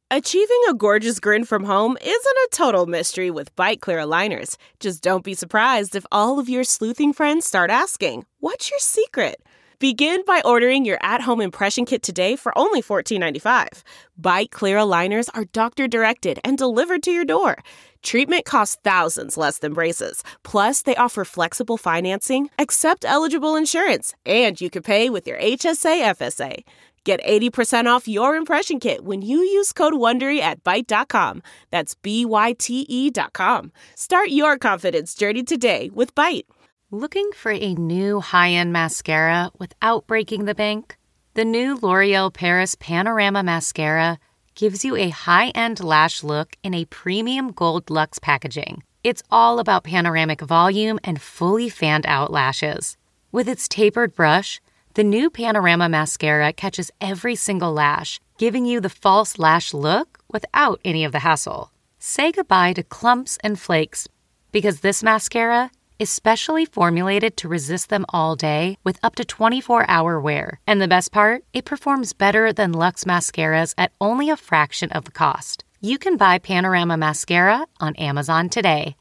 Achieving a gorgeous grin from home isn't a total mystery with Byte Clear aligners. Just don't be surprised if all of your sleuthing friends start asking, "What's your secret?" Begin by ordering your at-home impression kit today for only $14.95. Byte Clear aligners are doctor-directed and delivered to your door. Treatment costs thousands less than braces. Plus, they offer flexible financing, accept eligible insurance, and you can pay with your HSA FSA. Get 80% off your impression kit when you use code WONDERY at Byte.com. That's BYTE.com. Start your confidence journey today with Byte. Looking for a new high-end mascara without breaking the bank? The new L'Oreal Paris Panorama Mascara gives you a high-end lash look in a premium gold luxe packaging. It's all about panoramic volume and fully fanned-out lashes. With its tapered brush, the new Panorama Mascara catches every single lash, giving you the false lash look without any of the hassle. Say goodbye to clumps and flakes, because this mascara is specially formulated to resist them all day with up to 24-hour wear. And the best part? It performs better than Luxe mascaras at only a fraction of the cost. You can buy Panorama Mascara on Amazon today.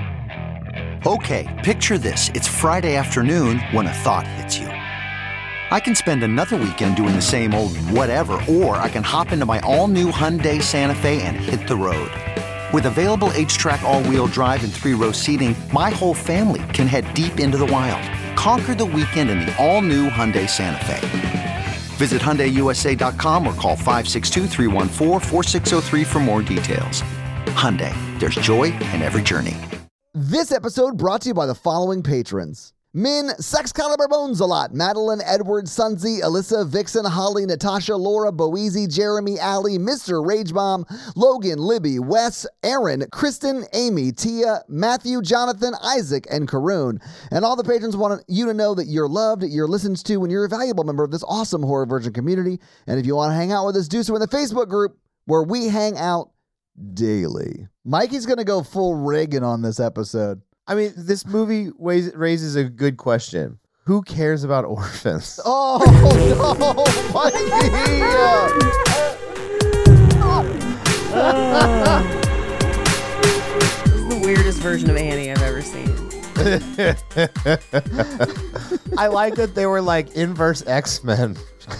Okay, picture this. It's Friday afternoon when a thought hits you. I can spend another weekend doing the same old whatever, or I can hop into my all-new Hyundai Santa Fe and hit the road. With available H-Track all-wheel drive and 3-row seating, my whole family can head deep into the wild. Conquer the weekend in the all-new Hyundai Santa Fe. Visit HyundaiUSA.com or call 562-314-4603 for more details. Hyundai, there's joy in every journey. This episode brought to you by the following patrons. Min, Sex Caliber Bones a Lot, Madeline, Edward, Sunzi, Alyssa, Vixen, Holly, Natasha, Laura, Boezy, Jeremy, Allie, Mr. Ragebomb, Logan, Libby, Wes, Aaron, Kristen, Amy, Tia, Matthew, Jonathan, Isaac, and Karoon. And all the patrons want you to know that you're loved, you're listened to, and you're a valuable member of this awesome Horror Virgin community. And if you want to hang out with us, do so in the Facebook group where we hang out daily. Mikey's going to go full Reagan on this episode. I mean, this movie raises a good question. Who cares about orphans? Oh, no, Mikey! This is the weirdest version of Annie I've ever seen. I like that they were like inverse X-Men.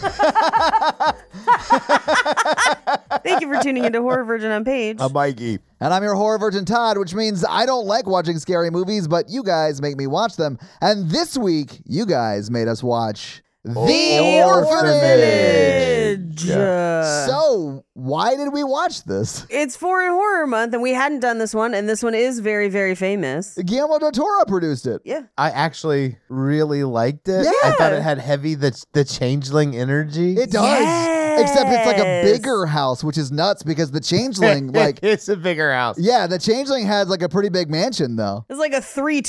Thank you for tuning into Horror Virgin on Page. I'm Mikey. And I'm your Horror Virgin Todd, which means I don't like watching scary movies, but you guys make me watch them. And this week, you guys made us watch The Orphanage. So, why did we watch this? It's Foreign Horror Month, and we hadn't done this one, and this one is very, very famous. Guillermo del Toro produced it. Yeah. I actually really liked it. Yeah. I thought it had heavy the changeling energy. It does. Yes. Except it's like a bigger house, which is nuts because the Changeling, like... It's a bigger house. Yeah, the Changeling has like a pretty big mansion, though. It's like a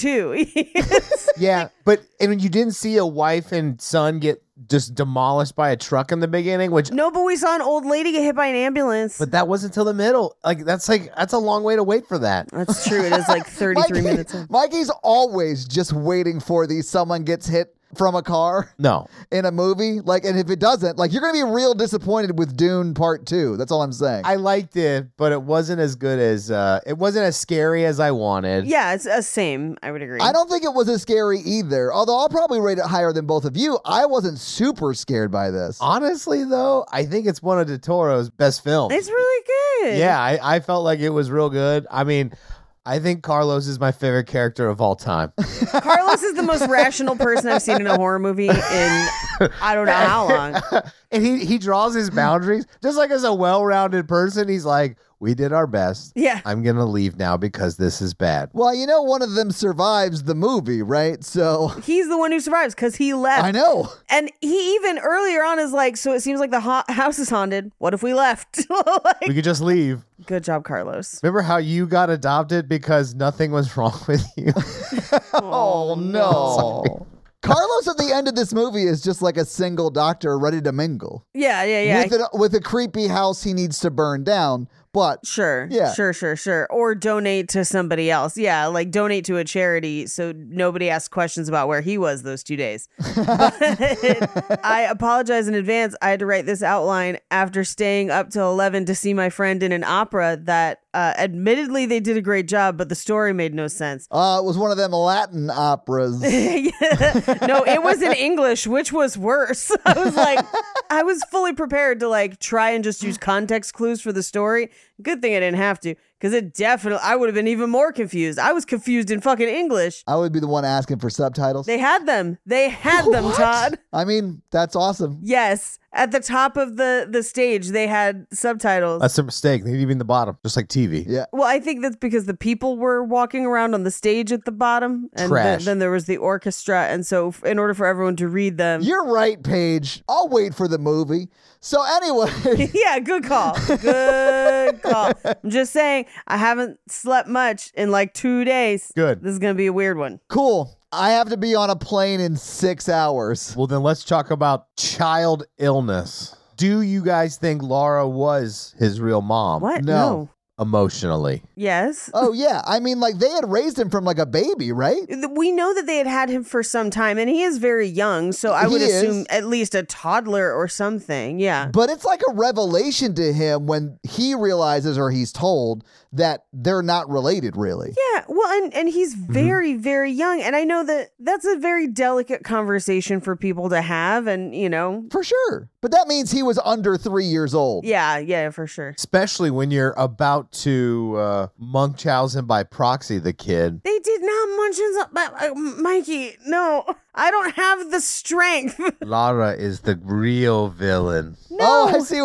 3-2. Yeah, but and you didn't see a wife and son get just demolished by a truck in the beginning, which... No, but we saw an old lady get hit by an ambulance. But that wasn't till the middle. That's a long way to wait for that. That's true. It is like 33 minutes in. Mikey's always just waiting for someone gets hit from a car No. in a movie. Like, and if it doesn't, like, you're going to be real disappointed with Dune Part 2. That's all I'm saying. I liked it, but it wasn't as good as, it wasn't as scary as I wanted. Yeah, it's the same. I would agree. I don't think it was as scary either, although I'll probably rate it higher than both of you. I wasn't super scared by this. Honestly, though, I think it's one of Del Toro's best films. It's really good. Yeah, I felt like it was real good. I mean, I think Carlos is my favorite character of all time. Carlos is the most rational person I've seen in a horror movie in I don't know how long. And he draws his boundaries. Just like as a well-rounded person, he's like, we did our best. Yeah. I'm going to leave now because this is bad. Well, you know, one of them survives the movie, right? So He's the one who survives because he left. I know. And he even earlier on is like, so it seems like the house is haunted. What if we left? Like, We could just leave. good job, Carlos. Remember how you got adopted because nothing was wrong with you? Oh, no. Carlos at the end of this movie is just like a single doctor ready to mingle. Yeah. With a creepy house he needs to burn down. but Sure. Yeah. Sure. Or donate to somebody else. Yeah, like donate to a charity so nobody asks questions about where he was those 2 days. But I apologize in advance. I had to write this outline after staying up till 11 to see my friend in an opera that admittedly they did a great job, but the story made no sense. it was one of them Latin operas. No, it was in English, which was worse. I was fully prepared to like try and just use context clues for the story. Good thing I didn't have to, because I would have been even more confused. I was confused in fucking English. I would be the one asking for subtitles. They had them. Todd. I mean, that's awesome. Yes. At the top of the stage, they had subtitles. That's a mistake. They need to be in the bottom, just like TV. Yeah. Well, I think that's because the people were walking around on the stage at the bottom. And Trash. then there was the orchestra. And so in order for everyone to read them. You're right, Paige. I'll wait for the movie. So anyway. Yeah, good call. Good call. I'm just saying, I haven't slept much in like 2 days. Good. This is going to be a weird one. Cool. I have to be on a plane in 6 hours. Well, then let's talk about child illness. Do you guys think Laura was his real mom? What? No. Emotionally. Yes. Oh, yeah. I mean, like, they had raised him from like a baby, right? We know that they had him for some time, and he is very young, so I would He is. assume at least a toddler or something. Yeah. But it's like a revelation to him when he realizes, or he's told, that they're not related, really. Yeah, well, and he's very, very young. And I know that that's a very delicate conversation for people to have. And, you know. For sure. But that means he was under 3 years old. Yeah, for sure. Especially when you're about to Munchausen by proxy the kid. They did not Munchausen, Mikey, no. I don't have the strength. Laura is the real villain. No. Oh,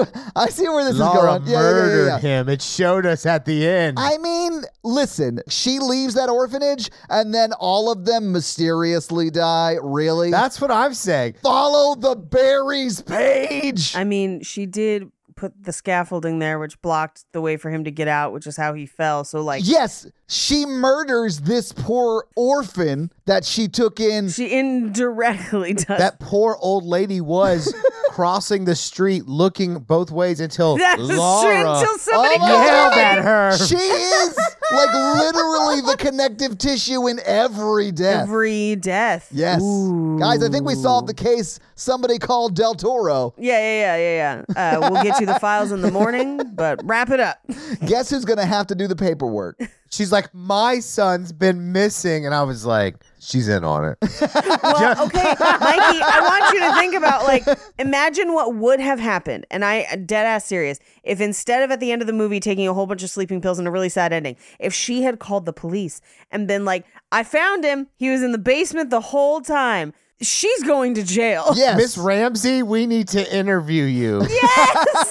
I see where this Laura is going. murdered him. It showed us at the end. I mean, listen, she leaves that orphanage and then all of them mysteriously die. Really? That's what I'm saying. Follow the berries page. I mean, she did put the scaffolding there, which blocked the way for him to get out, which is how he fell. So, like, yes, she murders this poor orphan that she took in. she indirectly does. That poor old lady was crossing the street looking both ways until That's Laura until somebody my yelled God. at her. She is like literally the connective tissue in every death. Every death. Yes. Guys, I think we solved the case. Somebody called Del Toro. Yeah. We'll get you the files in the morning, but wrap it up. Guess who's going to have to do the paperwork? She's like, my son's been missing. And I was like, she's in on it. Well, okay, Mikey, I want you to think about, like, imagine what would have happened. And I dead ass serious. If instead of at the end of the movie taking a whole bunch of sleeping pills and a really sad ending, if she had called the police and been like, I found him. He was in the basement the whole time. She's going to jail. Yes. Miss Ramsey, we need to interview you. Yes!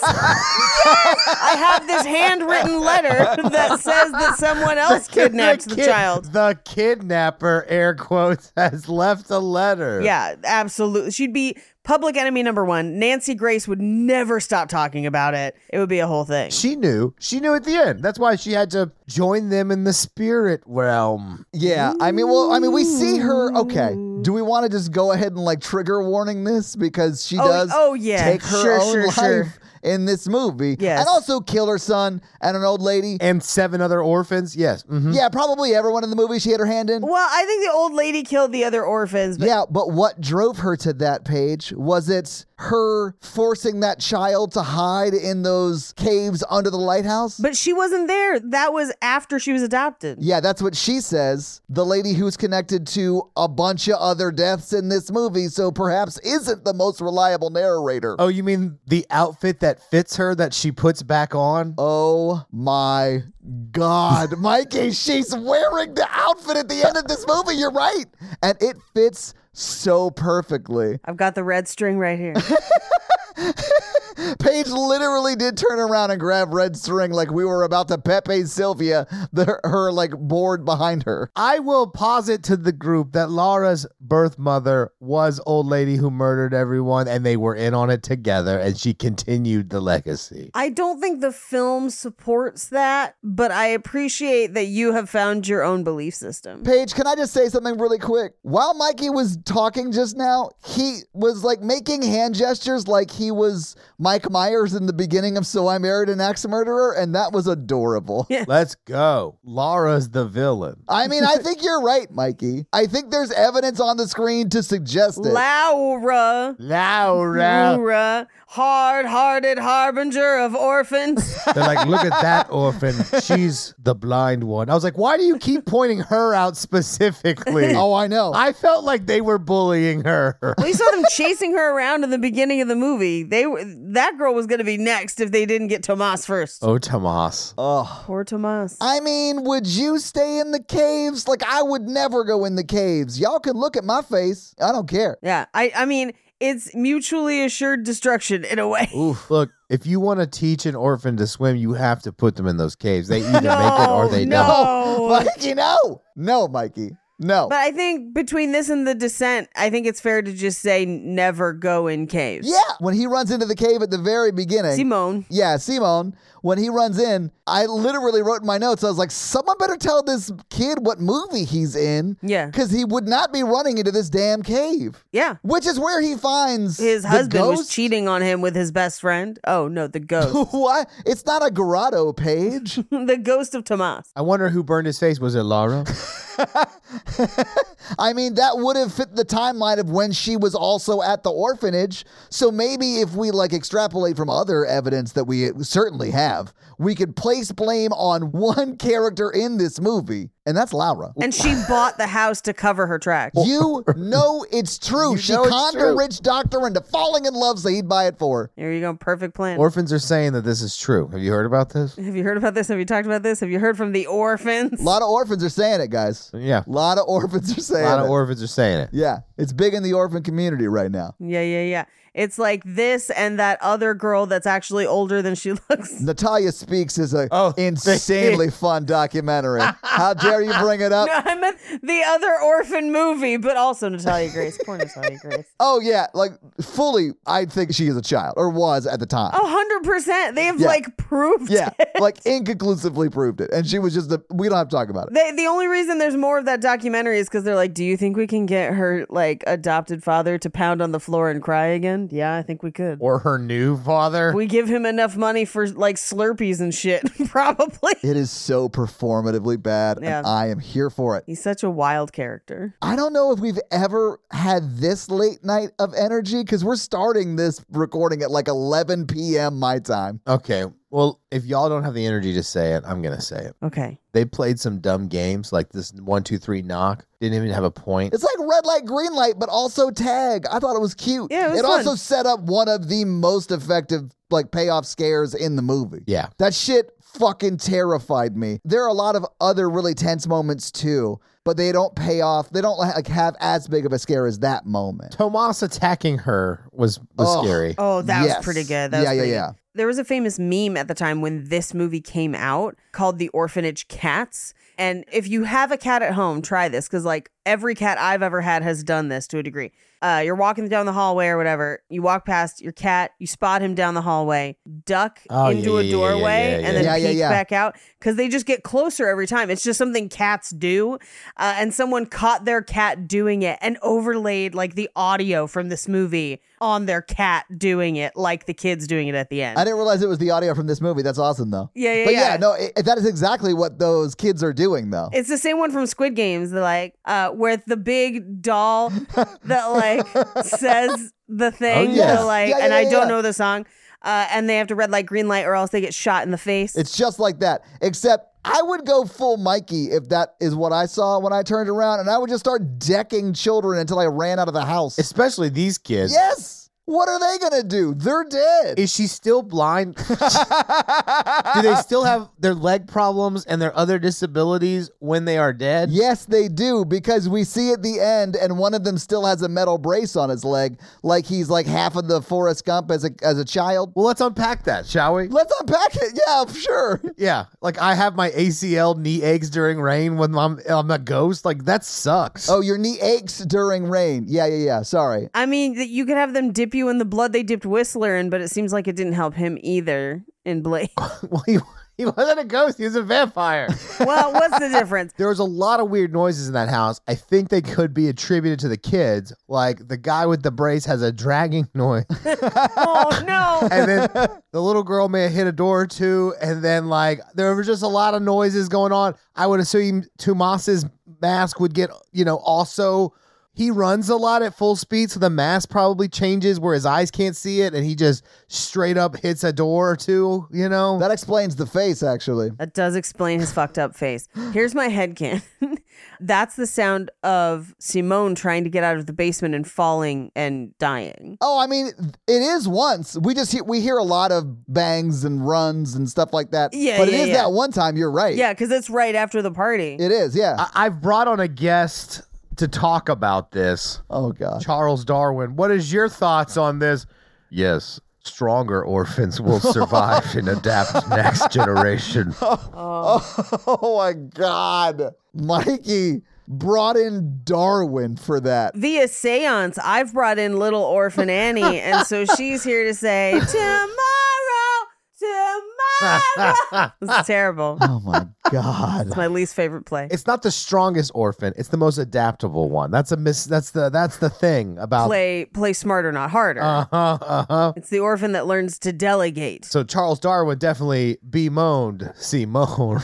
I have this handwritten letter that says that someone else kidnapped the child. The kidnapper, air quotes, has left a letter. Yeah, absolutely. She'd be public enemy number one. Nancy Grace would never stop talking about it. It would be a whole thing. She knew. She knew at the end. That's why she had to join them in the spirit realm. Yeah, I mean, we see her. Okay, do we want to just go ahead and like trigger warning this because she does take her own life in this movie, yes, and also kill her son and an old lady and 7 other orphans? Yes. Mm-hmm. Yeah, probably everyone in the movie she had her hand in. Well, I think the old lady killed the other orphans. But yeah, but what drove her to that page? Was it her forcing that child to hide in those caves under the lighthouse? But she wasn't there. That was after she was adopted. Yeah, that's what she says. The lady who's connected to a bunch of other deaths in this movie, so perhaps isn't the most reliable narrator. Oh, you mean the outfit that fits her that she puts back on? Oh my God, Mikey, she's wearing the outfit at the end of this movie. You're right. And it fits so perfectly. I've got the red string right here. Paige literally did turn around and grab red string like we were about to Pepe Sylvia, her like board behind her. I will posit to the group that Laura's birth mother was old lady who murdered everyone, and they were in on it together, and she continued the legacy. I don't think the film supports that, but I appreciate that you have found your own belief system. Paige, can I just say something really quick? While Mikey was talking just now, he was like making hand gestures like he was Mike Myers in the beginning of So I Married an Axe Murderer, and that was adorable. Yeah. Let's go. Laura's the villain. I mean, I think you're right, Mikey. I think there's evidence on the screen to suggest it. Laura. Laura. Hard-hearted harbinger of orphans. They're like, look at that orphan. She's the blind one. I was like, why do you keep pointing her out specifically? Oh, I know. I felt like they were bullying her. We saw them chasing her around in the beginning of the movie. That girl was going to be next if they didn't get Tomas first. Oh, Tomas. Oh. Poor Tomas. I mean, would you stay in the caves? Like, I would never go in the caves. Y'all can look at my face. I don't care. Yeah, I mean, it's mutually assured destruction in a way. Oof. Look, if you want to teach an orphan to swim, you have to put them in those caves. They either make it or they don't. No. Mikey, no. No, Mikey. No. But I think between this and The Descent, I think it's fair to just say never go in caves. Yeah. When he runs into the cave at the very beginning. Simone. Yeah, Simone. When he runs in, I literally wrote in my notes, I was like, someone better tell this kid what movie he's in. Yeah. Because he would not be running into this damn cave. Yeah. Which is where he finds His the husband was ghost. cheating on him with his best friend. Oh, no, the ghost. What? It's not a grotto page. The ghost of Tomas. I wonder who burned his face. Was it Laura? I mean, that would have fit the timeline of when she was also at the orphanage. So maybe if we like extrapolate from other evidence that we certainly have, we could place blame on one character in this movie, and that's Laura. And she bought the house to cover her tracks. You know it's true. You She know it's conned a true. rich doctor into falling in love so he'd buy it for her. There you go. Perfect plan. Orphans are saying that this is true. Have you heard about this? Have you heard about this? Have you talked about this? Have you heard from the orphans? A lot of orphans are saying it, guys. Yeah. A lot of orphans are A saying lot it. of orphans are saying it. Yeah, it's big in the orphan community right now. Yeah. It's like this and that other girl that's actually older than she looks. Natalia Speaks is a Oh, insanely fun documentary. How dare you bring it up? No, I meant the other orphan movie, but also Natalia Grace. Poor Natalia Grace. Oh, yeah, like fully, I think she is a child, or was at the time. Oh, 100%. They have Yeah. like proved Yeah, it. like inconclusively proved it. And she was just we don't have to talk about it. The only reason there's more of that documentary is because they're like, do you think we can get her like adopted father to pound on the floor and cry again? Yeah, I think we could. Or her new father. We give him enough money for like Slurpees and shit, probably. It is so performatively bad, Yeah. and I am here for it. He's such a wild character. I don't know if we've ever had this late night of energy, because we're starting this recording at like 11 p.m. my time. Okay. Well, if y'all don't have the energy to say it, I'm going to say it. Okay. They played some dumb games like this 1, 2, 3 knock. Didn't even have a point. It's like red light, green light, but also tag. I thought it was cute. Yeah, it was fun. Also set up one of the most effective like payoff scares in the movie. Yeah. That shit fucking terrified me. There are a lot of other really tense moments too, but they don't pay off. They don't like have as big of a scare as that moment. Tomas attacking her was Oh. scary. Oh, that Yes. was pretty good. That was Yeah. pretty good. There was a famous meme at the time when this movie came out called The Orphanage Cats. And if you have a cat at home, try this, because like every cat I've ever had has done this to a degree. You're walking down the hallway or whatever. You walk past your cat, you spot him down the hallway, duck Oh, into a yeah, doorway, yeah, and then yeah. peek Yeah. back out, because they just get closer every time. It's just something cats do. And someone caught their cat doing it and overlaid like the audio from this movie on their cat doing it, like the kids doing it at the end. I didn't realize it was the audio from this movie. That's awesome though. Yeah, But yeah. no, that is exactly what those kids are doing though. It's the same one from Squid Games, like with the big doll that like says the thing, yes. like, Yeah, and I yeah. don't know the song, and they have to red light, green light, or else they get shot in the face. It's just like that, except I would go full Mikey if that is what I saw when I turned around, and I would just start decking children until I ran out of the house. Especially these kids. Yes. What are they going to do? They're dead. Is she still blind? Do they still have their leg problems and their other disabilities when they are dead? Yes, they do, because we see at the end, and one of them still has a metal brace on his leg, like he's like half of the Forrest Gump as a child. Well, let's unpack that, shall we? Let's unpack it. Yeah, sure. Yeah. Like I have my ACL knee aches during rain when I'm a ghost. Like that sucks. Oh, your knee aches during rain. Yeah. Sorry. I mean, you could have them dip you in the blood they dipped Whistler in, but it seems like it didn't help him either in Blade. Well, He wasn't a ghost. He was a vampire. Well, what's the difference? There was a lot of weird noises in that house. I think they could be attributed to the kids. Like the guy with the brace has a dragging noise. Oh, no. And then the little girl may have hit a door or two. And then like there were just a lot of noises going on. I would assume Tomas's mask would get, also... He runs a lot at full speed, so the mask probably changes where his eyes can't see it, and he just straight up hits a door or two, That explains the face, actually. That does explain his fucked up face. Here's my headcanon. That's the sound of Simone trying to get out of the basement and falling and dying. Oh, I mean, it is once. We hear a lot of bangs and runs and stuff like that. Yeah, but it yeah, is yeah. that one time. You're right. Yeah, because it's right after the party. It is, yeah. I've brought on a guest to talk about this. Oh, God. Charles Darwin, what is your thoughts on this? Yes, stronger orphans will survive and adapt next generation. Oh, my God. Mikey brought in Darwin for that. Via seance, I've brought in little orphan Annie, and so she's here to say, tomorrow. It's terrible. Oh, my God. It's my least favorite play. It's not the strongest orphan, it's the most adaptable one. That's the thing about Play smarter, not harder. It's the orphan that learns to delegate. So Charles Darwin definitely bemoaned Simone.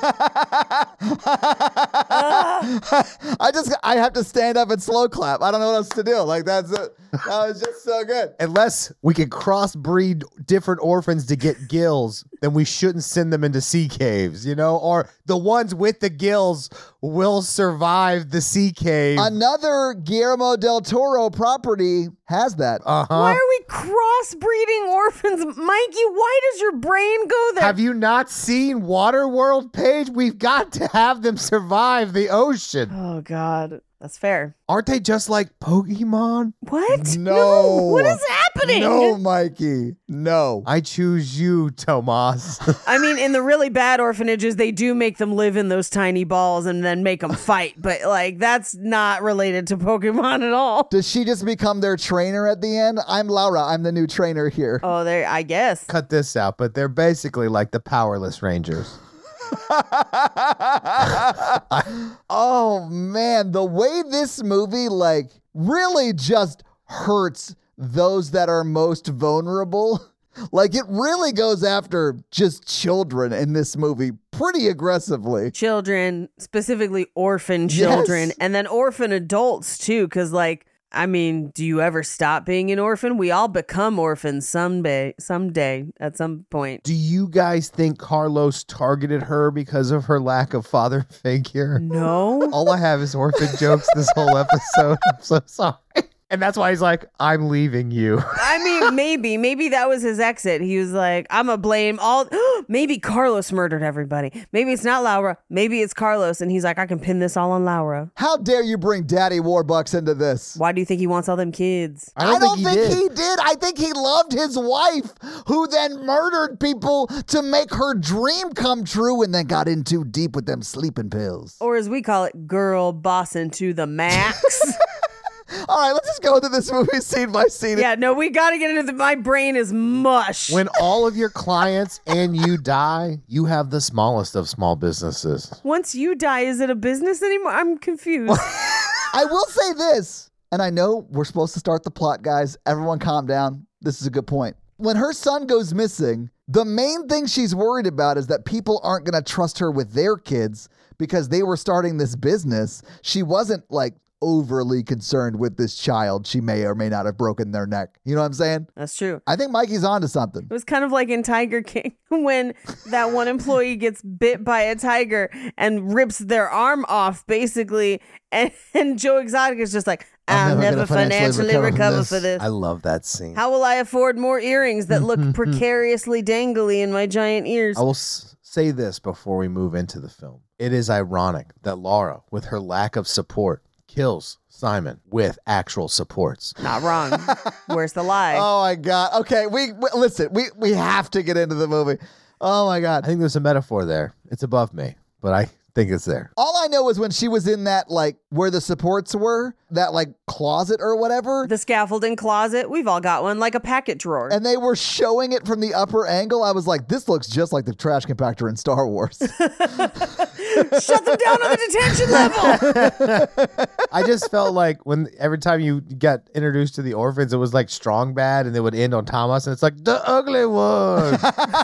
I have to stand up and slow clap. I don't know what else to do. Like, that's it. That was just so good. Unless we can crossbreed different orphans to get gills, then we shouldn't send them into sea caves, or the ones with the gills will survive the sea cave. Another Guillermo del Toro property has that. Why are we crossbreeding orphans? Mikey, why does your brain go there? Have you not seen Waterworld, Paige? We've got to have them survive the ocean. Oh, God. That's fair. Aren't they just like Pokemon? What? No. What is happening? No, Mikey. No. I choose you, Tomas. I mean, in the really bad orphanages, they do make them live in those tiny balls and then make them fight. But, that's not related to Pokemon at all. Does she just become their trainer at the end? I'm Laura. I'm the new trainer here. Oh, I guess. Cut this out, but they're basically like the Powerless Rangers. Oh, man. The way this movie, really just hurts those that are most vulnerable. It really goes after just children in this movie pretty aggressively. Children, specifically orphan children, Yes. and then orphan adults, too, because, do you ever stop being an orphan? We all become orphans someday, at some point. Do you guys think Carlos targeted her because of her lack of father figure? No. All I have is orphan jokes this whole episode. I'm so sorry. And that's why he's like, I'm leaving you. I mean, maybe that was his exit. He was like, I'm going to blame all. Maybe Carlos murdered everybody. Maybe it's not Laura. Maybe it's Carlos. And he's like, I can pin this all on Laura. How dare you bring Daddy Warbucks into this? Why do you think he wants all them kids? I don't think he did. I think he loved his wife, who then murdered people to make her dream come true and then got in too deep with them sleeping pills. Or as we call it, girl bossing to the max. All right, let's just go into this movie scene by scene. Yeah, no, we got to get into my brain is mush. When all of your clients and you die, you have the smallest of small businesses. Once you die, is it a business anymore? I'm confused. I will say this, and I know we're supposed to start the plot, guys. Everyone calm down. This is a good point. When her son goes missing, the main thing she's worried about is that people aren't going to trust her with their kids because they were starting this business. She wasn't overly concerned with this child. She may or may not have broken their neck. You know what I'm saying? That's true. I think Mikey's onto something. It was kind of like in Tiger King when that one employee gets bit by a tiger and rips their arm off, basically. And Joe Exotic is just like, I'll never financially recover for this. I love that scene. How will I afford more earrings that look precariously dangly in my giant ears? I will say this before we move into the film. It is ironic that Laura, with her lack of support, kills Simon with actual supports. Not wrong. Where's the lie? Oh my God. Okay, we listen, we have to get into the movie. Oh my God. I think there's a metaphor there. It's above me, but I think it's there. All I know is when she was in that, like, where the supports were, that, like, closet or whatever, The scaffolding closet. We've all got one, like a packet drawer. and they were showing it from the upper angle, I was like, this looks just like the trash compactor in Star Wars. Shut them down on the detention level. I just felt like every time you got introduced to the orphans, it was like Strong Bad, and they would end on Thomas, and it's like the ugly one.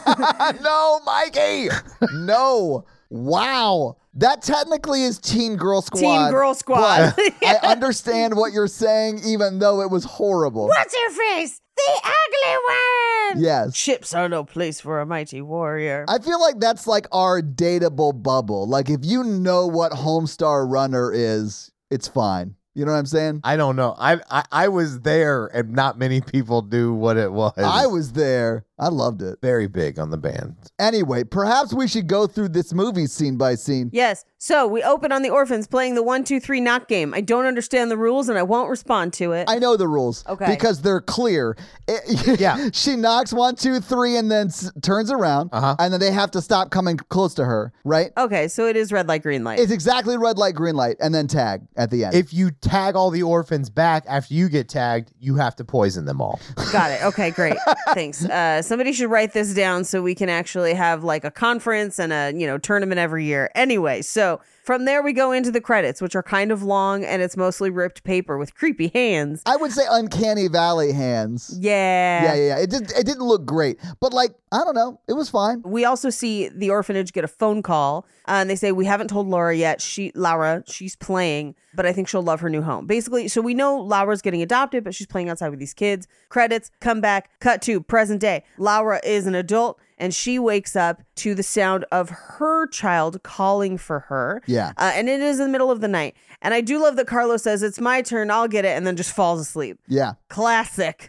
No, Mikey! No. Wow. That technically is Teen Girl Squad. Teen Girl Squad. but I understand what you're saying, even though it was horrible. What's your face? The ugly one. Yes. Ships are no place for a mighty warrior. I feel like that's like our dateable bubble. Like, if you know what Homestar Runner is, it's fine. You know what I'm saying? I don't know. I was there, and not many people knew what it was. I was there. I loved it. very big on the band. Anyway, perhaps we should go through this movie scene by scene. Yes. So we open on the orphans playing the 1, 2, 3 knock game. I don't understand the rules and I won't respond to it. I know the rules. Okay. Because they're clear. Yeah. She knocks 1, 2, 3 and then turns around. Uh-huh. And then they have to stop coming close to her, right? Okay, so it is red light, green light. It's exactly red light, green light, and then tag at the end. If you tag all the orphans back after you get tagged, you have to poison them all. Got it. Okay, great. Thanks. Somebody should write this down so we can actually have like a conference and a, tournament every year. Anyway, so from there we go into the credits, which are kind of long and it's mostly ripped paper with creepy hands. I would say Uncanny Valley hands. Yeah. Yeah. It didn't look great, but like, I don't know, it was fine. We also see the orphanage get a phone call and they say, we haven't told Laura yet. Laura, she's playing, but I think she'll love her new home. Basically, so we know Laura's getting adopted, but she's playing outside with these kids. Credits, come back, cut to present day. Laura is an adult and she wakes up to the sound of her child calling for her. Yeah. And it is in the middle of the night. And I do love that Carlos says, it's my turn, I'll get it, and then just falls asleep. Yeah. Classic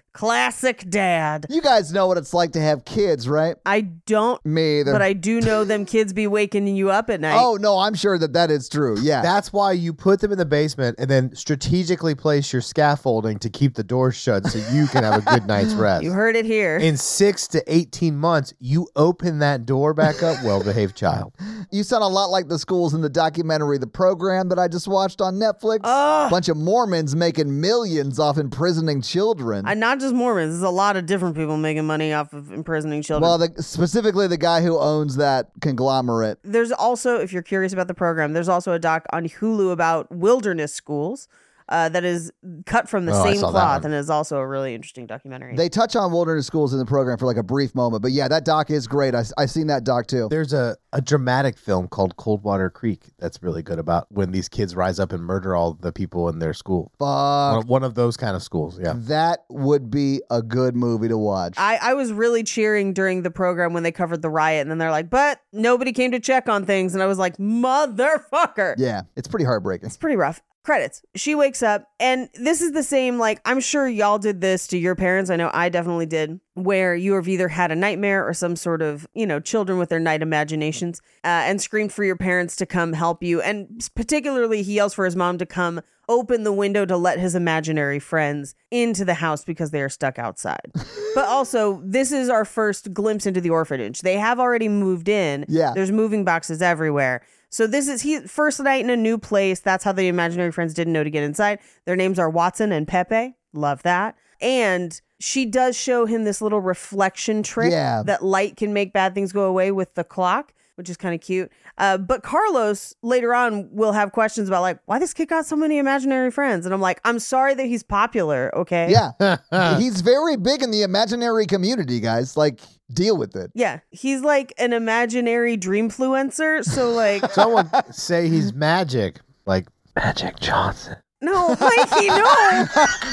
dad. You guys know what it's like to have kids, right? I don't, Me either. but I do know them kids be waking you up at night. Oh, no, I'm sure that is true. Yeah. That's why you put them in the basement and then strategically place your scaffolding to keep the door shut so you can have a good night's rest. You heard it here. In 6 to 18 months, you open that door back up, well-behaved child. You sound a lot like the schools in the documentary The Program that I just watched on Netflix. Bunch of Mormons making millions off imprisoning children. Not just Mormons. There's a lot of different people making money off of imprisoning children. Well, specifically the guy who owns that conglomerate. There's also, if you're curious about the program, there's also a doc on Hulu about wilderness schools that is cut from the same cloth and is also a really interesting documentary. They touch on wilderness schools in the program for like a brief moment. But yeah, that doc is great. I've seen that doc too. There's a dramatic film called Coldwater Creek that's really good about when these kids rise up and murder all the people in their school. Fuck. One of those kind of schools, yeah. That would be a good movie to watch. I was really cheering during the program when they covered the riot, and then they're like, but nobody came to check on things. And I was like, motherfucker. Yeah, it's pretty heartbreaking. It's pretty rough. Credits. She wakes up, and this is the same, like, I'm sure y'all did this to your parents. I know I definitely did, where you have either had a nightmare or some sort of, children with their night imaginations, and screamed for your parents to come help you. And particularly, he yells for his mom to come open the window to let his imaginary friends into the house because they are stuck outside. But also, this is our first glimpse into the orphanage. They have already moved in. Yeah. There's moving boxes everywhere. So this is first night in a new place. That's how the imaginary friends didn't know to get inside. Their names are Watson and Pepe. Love that. And she does show him this little reflection trick that light can make bad things go away with the clock, which is kind of cute. But Carlos later on will have questions about like, why this kid got so many imaginary friends? And I'm like, I'm sorry that he's popular, okay? Yeah. He's very big in the imaginary community, guys. Like, deal with it. Yeah. He's like an imaginary dreamfluencer. So like... Someone say he's magic, like Magic Johnson. No, Mikey, no.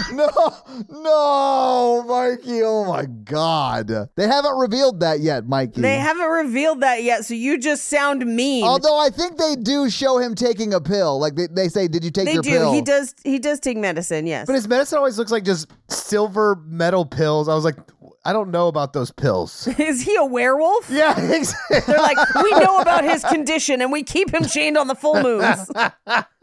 No, Mikey. Oh, my God. They haven't revealed that yet, Mikey. They haven't revealed that yet, so you just sound mean. Although I think they do show him taking a pill. Like, they say, did you take your pill? He does take medicine, yes. But his medicine always looks like just silver metal pills. I was like, I don't know about those pills. Is he a werewolf? Yeah, exactly. They're like, we know about his condition, and we keep him chained on the full moons.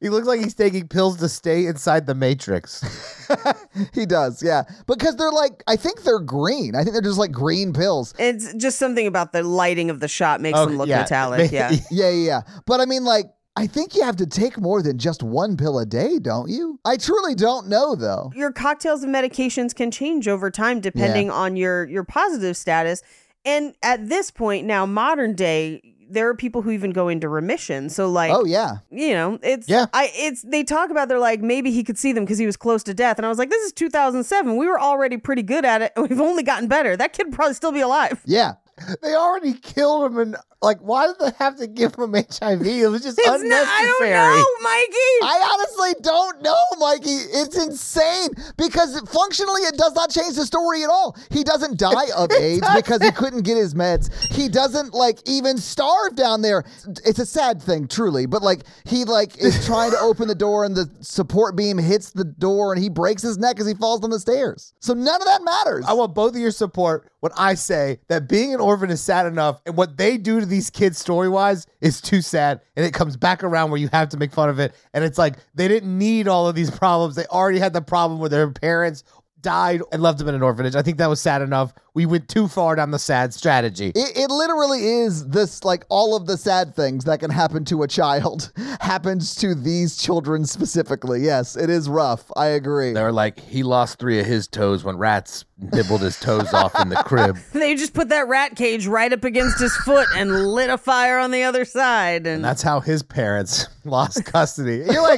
He looks like he's taking pills to stay inside the Matrix. He does, yeah. Because they're like, I think they're green. I think they're just like green pills. It's just something about the lighting of the shot makes them look yeah. metallic. Yeah. Yeah. But I mean, like, I think you have to take more than just one pill a day, don't you? I truly don't know, though. Your cocktails of medications can change over time depending on your positive status. And at this point now, modern day, there are people who even go into remission. So like, Oh, yeah. you know, Yeah. they talk about, they're like, maybe he could see them because he was close to death. And I was like, this is 2007. We were already pretty good at it. And we've only gotten better. That kid would probably still be alive. Yeah. They already killed him, and like, why did they have to give him HIV? It was just unnecessary. I don't know, Mikey. I honestly don't know, Mikey. It's insane because functionally it does not change the story at all. He doesn't die of AIDS because he couldn't get his meds. He doesn't like even starve down there. It's a sad thing, truly, but like he like is trying to open the door and the support beam hits the door and he breaks his neck as he falls down the stairs. So none of that matters. I want both of your support when I say that being an orphan is sad enough, and what they do to these kids story-wise is too sad, and it comes back around where you have to make fun of it, and it's like they didn't need all of these problems. They already had the problem where their parents died and left them in an orphanage. I think that was sad enough. We went too far down the sad strategy. It literally is this, like, all of the sad things that can happen to a child happens to these children specifically. Yes, it is rough. I agree. They were like, he lost 3 of his toes when rats nibbled his toes off in the crib. They just put that rat cage right up against his foot and lit a fire on the other side. And That's how his parents lost custody. You're like,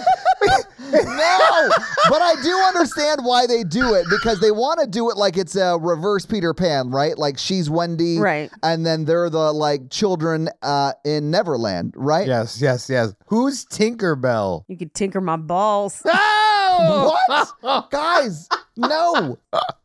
No, but I do understand why they do it because they want to do it like it's a reverse Peter Pan, right? Like she's Wendy, Right. And then they're the like children in Neverland, right? yes. Who's Tinkerbell? you could tinker my balls. What? Guys, no.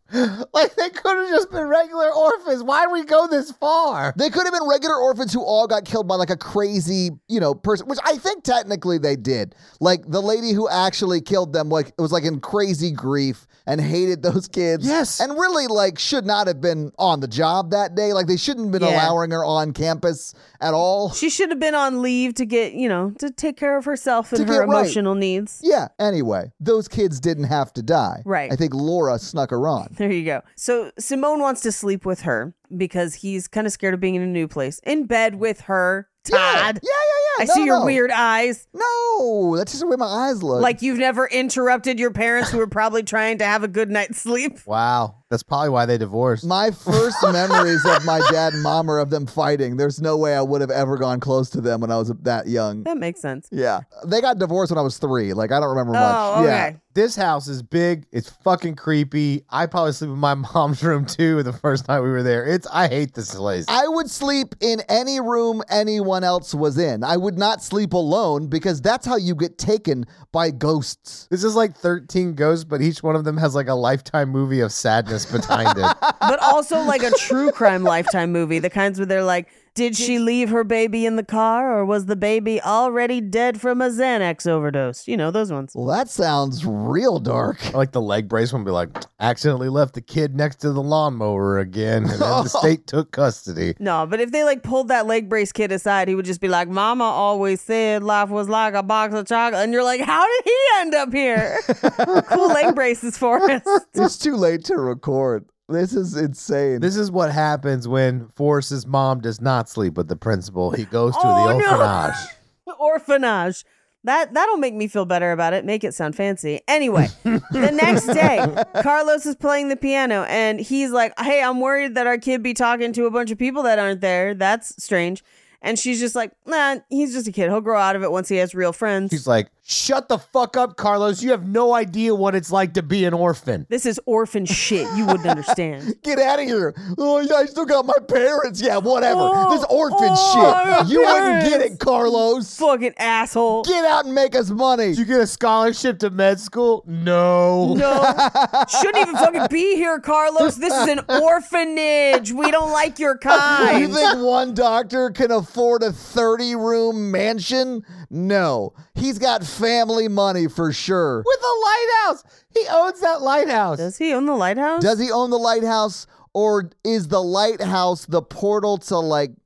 Like, they could have just been regular orphans. Why do we go this far? They could have been regular orphans who all got killed by like a crazy, person, which I think technically they did. Like the lady who actually killed them, like it was like in crazy grief and hated those kids. Yes. And really like should not have been on the job that day. Like they shouldn't have been Yeah. allowing her on campus at all. She should have been on leave to get, to take care of herself and To her get right. emotional needs. Yeah. Anyway, those kids didn't have to die. Right. I think Laura snuck her on. There you go. So Simone wants to sleep with her because he's kind of scared of being in a new place. In bed with her, Todd. Yeah. I No, see your no. weird eyes. No, that's just the way my eyes look. Like you've never interrupted your parents who were probably trying to have a good night's sleep. Wow. That's probably why they divorced. my first memories of my dad and mom are of them fighting. There's no way I would have ever gone close to them when I was that young. That makes sense. Yeah. They got divorced when I was 3. Like, I don't remember much. Oh, okay. Yeah. This house is big. It's fucking creepy. I probably sleep in my mom's room too the first night we were there. I hate this place. I would sleep in any room anyone else was in. I would not sleep alone because that's how you get taken by ghosts. This is like 13 ghosts, but each one of them has like a Lifetime movie of sadness behind it. But also like a true crime Lifetime movie, the kinds where they're like, did she leave her baby in the car or was the baby already dead from a Xanax overdose? Those ones. Well, that sounds real dark. I like the leg brace one be like, accidentally left the kid next to the lawnmower again, and then the state took custody. No, but if they like pulled that leg brace kid aside, he would just be like, Mama always said life was like a box of chocolate. And you're like, how did he end up here? Cool leg braces for us. It's too late to record. This is insane. This is what happens when Forrest's mom does not sleep with the principal. He goes to Oh, the no. orphanage. Orphanage. That'll make me feel better about it. Make it sound fancy. Anyway, the next day, Carlos is playing the piano and he's like, hey, I'm worried that our kid be talking to a bunch of people that aren't there. That's strange. And she's just like, nah, he's just a kid. He'll grow out of it once he has real friends. She's like, shut the fuck up, Carlos. You have no idea what it's like to be an orphan. This is orphan shit. You wouldn't understand. Get out of here. Oh, yeah, I still got my parents. Yeah, whatever. Oh, this orphan my shit. You wouldn't get parents. it, Carlos. Fucking asshole. Get out and make us money. Did you get a scholarship to med school? No. No. Shouldn't even fucking be here, Carlos. This is an orphanage. We don't like your You kind. think one doctor can afford a 30-room mansion? No. He's got family money for sure. With a lighthouse. He owns that lighthouse. Does he own the lighthouse? Does he own the lighthouse, or is the lighthouse the portal to like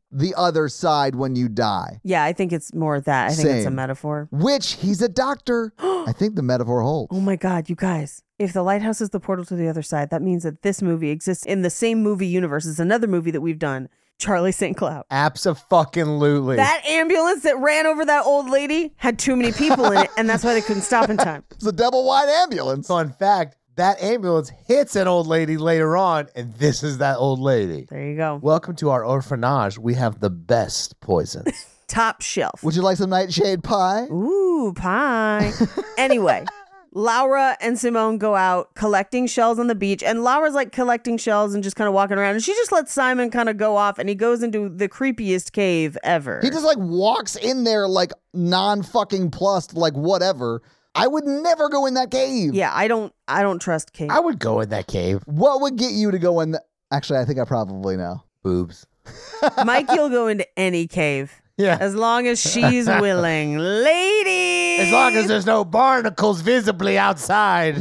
the other side when you die. Yeah, I think it's more that. I think it's a Same. metaphor. Which, he's a doctor. I think the metaphor holds. Oh my God, you guys. If the lighthouse is the portal to the other side, that means that this movie exists in the same movie universe as another movie that we've done, Charlie St. Cloud. Abso-fucking-lutely. That ambulance that ran over that old lady had too many people in it, and that's why they couldn't stop in time. It's a double-wide ambulance. Fun fact, that ambulance hits an old lady later on, and this is that old lady. There you go. Welcome to our orphanage. We have the best poisons. Top shelf. Would you like some nightshade pie? Ooh, pie. Anyway, Laura and Simone go out collecting shells on the beach, and Laura's like collecting shells and just kind of walking around, and she just lets Simon kind of go off, and he goes into the creepiest cave ever. He just like walks in there like non-fucking plussed, like whatever. I would never go in that cave. Yeah, I don't trust Kate. I would go in that cave. What would get you to go in? Actually, I think I probably know. Boobs. Mikey will go into any cave. Yeah. As long as she's willing. Ladies! As long as there's no barnacles visibly outside.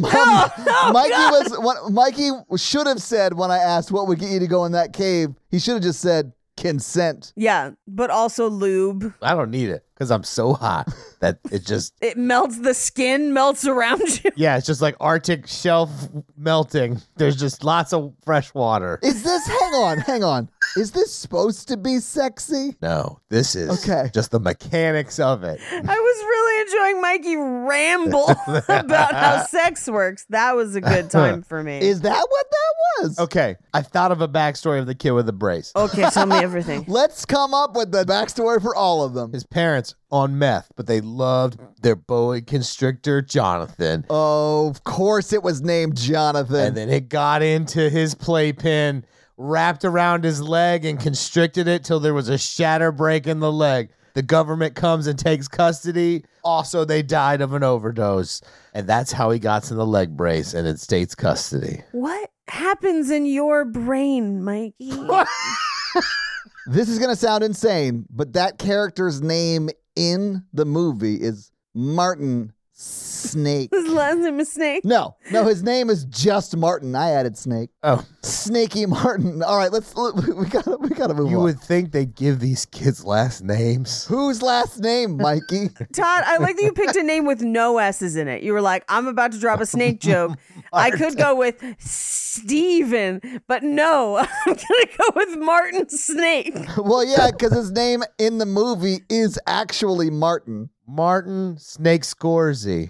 Mikey should have said when I asked what would get you to go in that cave, he should have just said consent. Yeah, but also lube. I don't need it because I'm so hot that it just... It melts, the skin melts around you. Yeah, it's just like Arctic shelf melting. There's just lots of fresh water. Is this, hang on. Is this supposed to be sexy? No, this is Okay. just the mechanics of it. I was really enjoying Mikey ramble about how sex works. That was a good time for me. Is that what that was? Okay, I thought of a backstory of the kid with the brace. Okay, tell me everything. Let's come up with the backstory for all of them. His parents on meth, but they loved their boa constrictor, Jonathan. Oh, of course it was named Jonathan. And then it got into his playpen, wrapped around his leg, and constricted it till there was a shatter break in the leg. The government comes and takes custody. Also, they died of an overdose. And that's how he got in the leg brace and in state's custody. What happens in your brain, Mikey? This is going to sound insane, but that character's name in the movie is Martin Snake. His last name is Snake. No, his name is just Martin. I added Snake. Oh, Snaky Martin. All right, we gotta move you on. would think they'd give these kids last names. Whose last name, Mikey? Todd, I like that you picked a name with no S's in it. You were like, I'm about to drop a snake joke. I could go with Steven, but no, I'm going to go with Martin Snake. Well, yeah, because his name in the movie is actually Martin. Martin Snake Scorsy.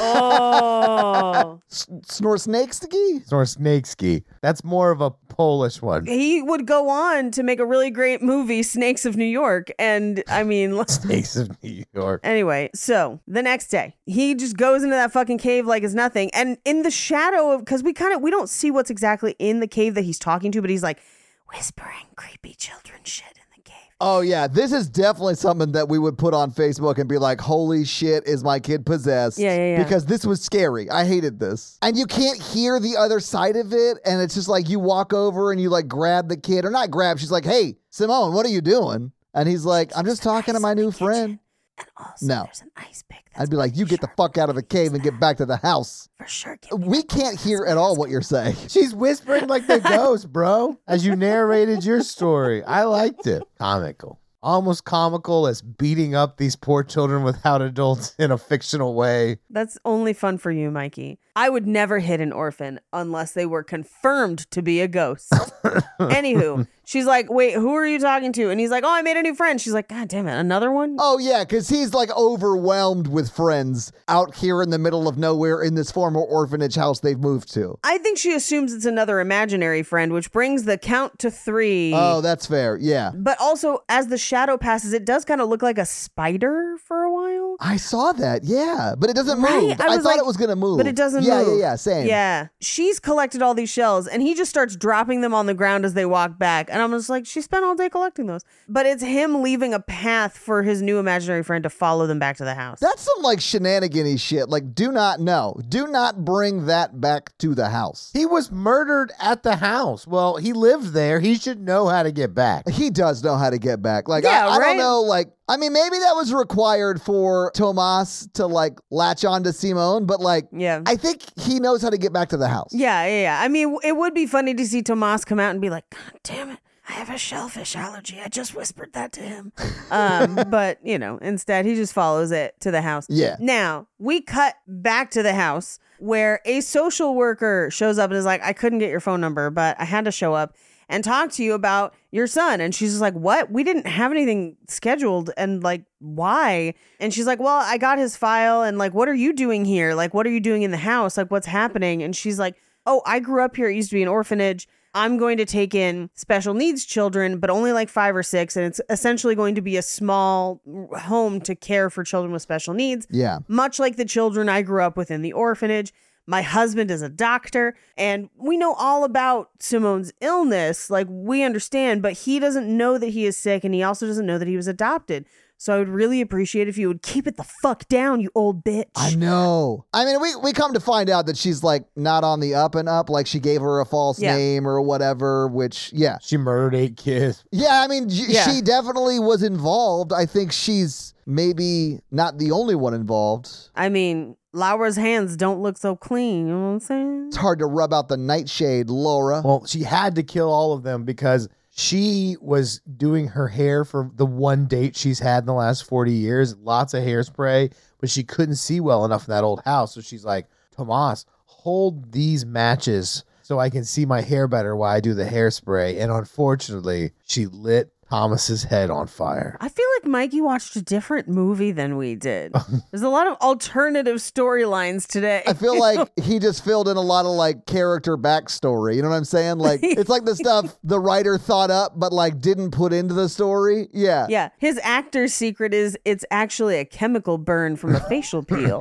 Oh. Snorsnakesky? Or Snakeski. That's more of a Polish one. He would go on to make a really great movie, Snakes of New York. And I mean, Snakes of New York. anyway, so the next day, he just goes into that fucking cave like it's nothing. And in the shadow of, because we don't see what's exactly in the cave that he's talking to, but he's like whispering creepy children shit in the cave. Oh, yeah. This is definitely something that we would put on Facebook and be like, holy shit, is my kid possessed? Yeah. Because this was scary. I hated this. And you can't hear the other side of it. And it's just like you walk over and you like grab the kid, or not grab. She's like, hey, Simone, what are you doing? And he's like, I'm just talking to my new friend. And also, No. there's an ice pick. That's I'd be like, you get the fuck out of the cave and get back to the house. for sure. We can't hear at all what you're saying. She's whispering like the ghost, bro, as you narrated your story. I liked it. Comical. Almost comical as beating up these poor children without adults in a fictional way. That's only fun for you, Mikey. I would never hit an orphan unless they were confirmed to be a ghost. Anywho, she's like, wait, who are you talking to? And he's like, oh, I made a new friend. She's like, God damn it, another one? Oh, yeah, because he's like overwhelmed with friends out here in the middle of nowhere in this former orphanage house they've moved to. I think she assumes it's another imaginary friend, which brings the count to 3. Oh, that's fair. Yeah. But also, as the shadow passes, it does kind of look like a spider for a while. I saw that. Yeah. But it doesn't Right? move. I I was thought like, it was going to move. But it doesn't yeah, move. Yeah. Same. Yeah. She's collected all these shells and he just starts dropping them on the ground as they walk back. And I'm just like, she spent all day collecting those. But it's him leaving a path for his new imaginary friend to follow them back to the house. That's some like shenanigan-y shit. Like, do not bring that back to the house. He was murdered at the house. Well, he lived there. He should know how to get back. He does know how to get back. Like, Yeah, I right? don't know. Like, I mean, maybe that was required for Tomas to like latch on to Simone, but like, Yeah. I think he knows how to get back to the house. Yeah. I mean, it would be funny to see Tomas come out and be like, God damn it. I have a shellfish allergy. I just whispered that to him. But, instead he just follows it to the house. Yeah. Now, we cut back to the house where a social worker shows up and is like, I couldn't get your phone number, but I had to show up and talk to you about your son. And she's just like, what? We didn't have anything scheduled. And like, why? And she's like, well, I got his file. And like, what are you doing here? Like, what are you doing in the house? Like, what's happening? And she's like, oh, I grew up here. It used to be an orphanage. I'm going to take in special needs children, but only like 5 or 6. And it's essentially going to be a small home to care for children with special needs. Yeah. Much like the children I grew up with in the orphanage. My husband is a doctor, and we know all about Simone's illness. Like, we understand, but he doesn't know that he is sick, and he also doesn't know that he was adopted. So I would really appreciate if you would keep it the fuck down, you old bitch. I know. I mean, we come to find out that she's like not on the up and up. Like she gave her a false name or whatever, which, yeah. She murdered 8 kids. Yeah, I mean, she definitely was involved. I think she's maybe not the only one involved. I mean, Laura's hands don't look so clean. You know what I'm saying? It's hard to rub out the nightshade, Laura. Well, she had to kill all of them because she was doing her hair for the one date she's had in the last 40 years. Lots of hairspray, but she couldn't see well enough in that old house. So she's like, Tomas, hold these matches so I can see my hair better while I do the hairspray. And unfortunately, she lit Thomas's head on fire. I feel like Mikey watched a different movie than we did. There's a lot of alternative storylines today. I feel like he just filled in a lot of like character backstory. You know what I'm saying? Like it's like the stuff the writer thought up but like didn't put into the story. Yeah. Yeah. His actor's secret is it's actually a chemical burn from a facial peel.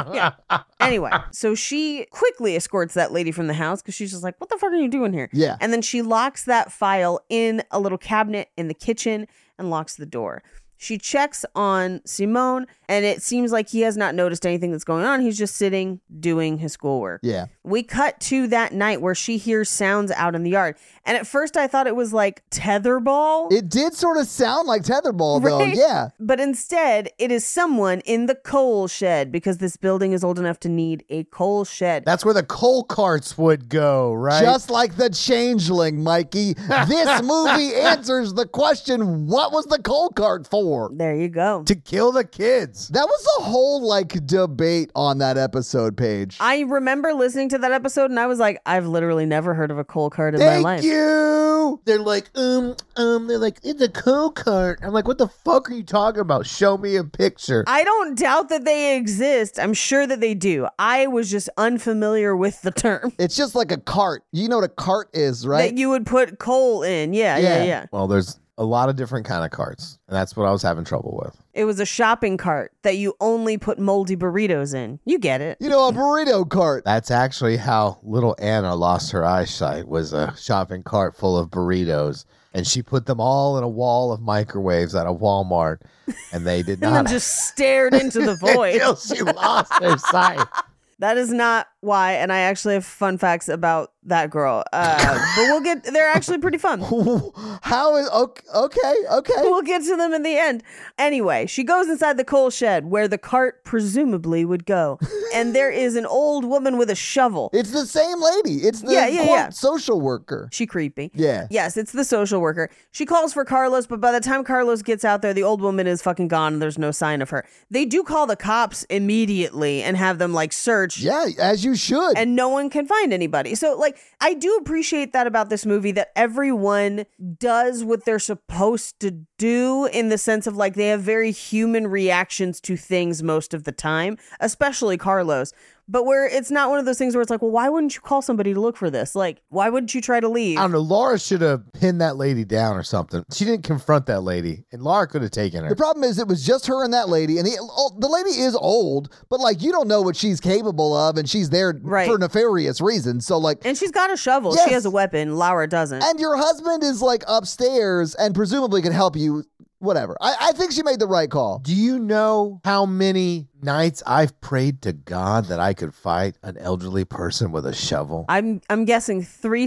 Anyway, so she quickly escorts that lady from the house because she's just like, what the fuck are you doing here? Yeah. And then she locks that file in a little cabinet in the kitchen and locks the door. She checks on Simone, and it seems like he has not noticed anything that's going on. He's just sitting, doing his schoolwork. Yeah. We cut to that night where she hears sounds out in the yard. And at first I thought it was like tetherball. It did sort of sound like tetherball, though. Right? Yeah. But instead, it is someone in the coal shed because this building is old enough to need a coal shed. That's where the coal carts would go, right? Just like the Changeling, Mikey. This movie answers the question, what was the coal cart for? There you go. To kill the kids. That was a whole like debate on that episode page. I remember listening to that episode and I was like, I've literally never heard of a coal cart in my life. Thank you. They're like, they're like, it's a coal cart. I'm like, what the fuck are you talking about? Show me a picture. I don't doubt that they exist. I'm sure that they do. I was just unfamiliar with the term. It's just like a cart. You know what a cart is, right? That you would put coal in. Yeah. Well, there's a lot of different kind of carts, and that's what I was having trouble with. It was a shopping cart that you only put moldy burritos in. You get it. You know, a burrito cart. That's actually how little Anna lost her eyesight, was a shopping cart full of burritos. And she put them all in a wall of microwaves at a Walmart, and they did And not. then just stared into the void. Until she lost her sight. That is not why, and I actually have fun facts about that girl. But they're actually pretty fun. How is, okay. We'll get to them in the end. Anyway, she goes inside the coal shed where the cart presumably would go. And there is an old woman with a shovel. It's the same lady. It's the quote, social worker. She creepy. Yeah. Yes, it's the social worker. She calls for Carlos, but by the time Carlos gets out there, the old woman is fucking gone and there's no sign of her. They do call the cops immediately and have them like search. Yeah, as you should. And no one can find anybody. So, like, I do appreciate that about this movie, that everyone does what they're supposed to do in the sense of, like, they have very human reactions to things most of the time, especially Carlos. But where it's not one of those things where it's like, well, why wouldn't you call somebody to look for this? Like, why wouldn't you try to leave? I don't know. Laura should have pinned that lady down or something. She didn't confront that lady, and Laura could have taken her. The problem is it was just her and that lady, and the lady is old, but like you don't know what she's capable of, and she's there for nefarious reasons. So like, and she's got a shovel. Yes. She has a weapon. Laura doesn't. And your husband is like upstairs and presumably can help you. Whatever. I think she made the right call. Do you know how many nights I've prayed to God that I could fight an elderly person with a shovel? I'm guessing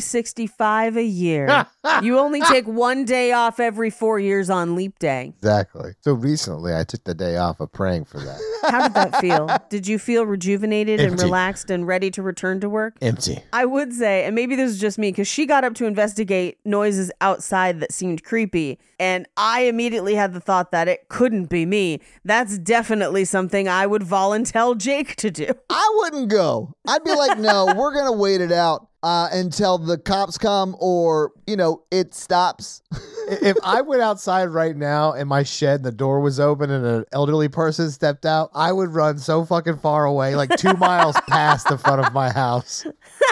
365 a year. You only take one day off every 4 years on leap day. Exactly. So recently I took the day off of praying for that. How did that feel? Did you feel rejuvenated and Empty. relaxed and ready to return to work? Empty. I would say, and maybe this is just me, because she got up to investigate noises outside that seemed creepy. And I immediately had the thought that it couldn't be me. That's definitely something I would volunteer Jake to do. I wouldn't go. I'd be like, no, we're going to wait it out until the cops come or, it stops. If I went outside right now in my shed and the door was open and an elderly person stepped out, I would run so fucking far away, like 2 miles past the front of my house.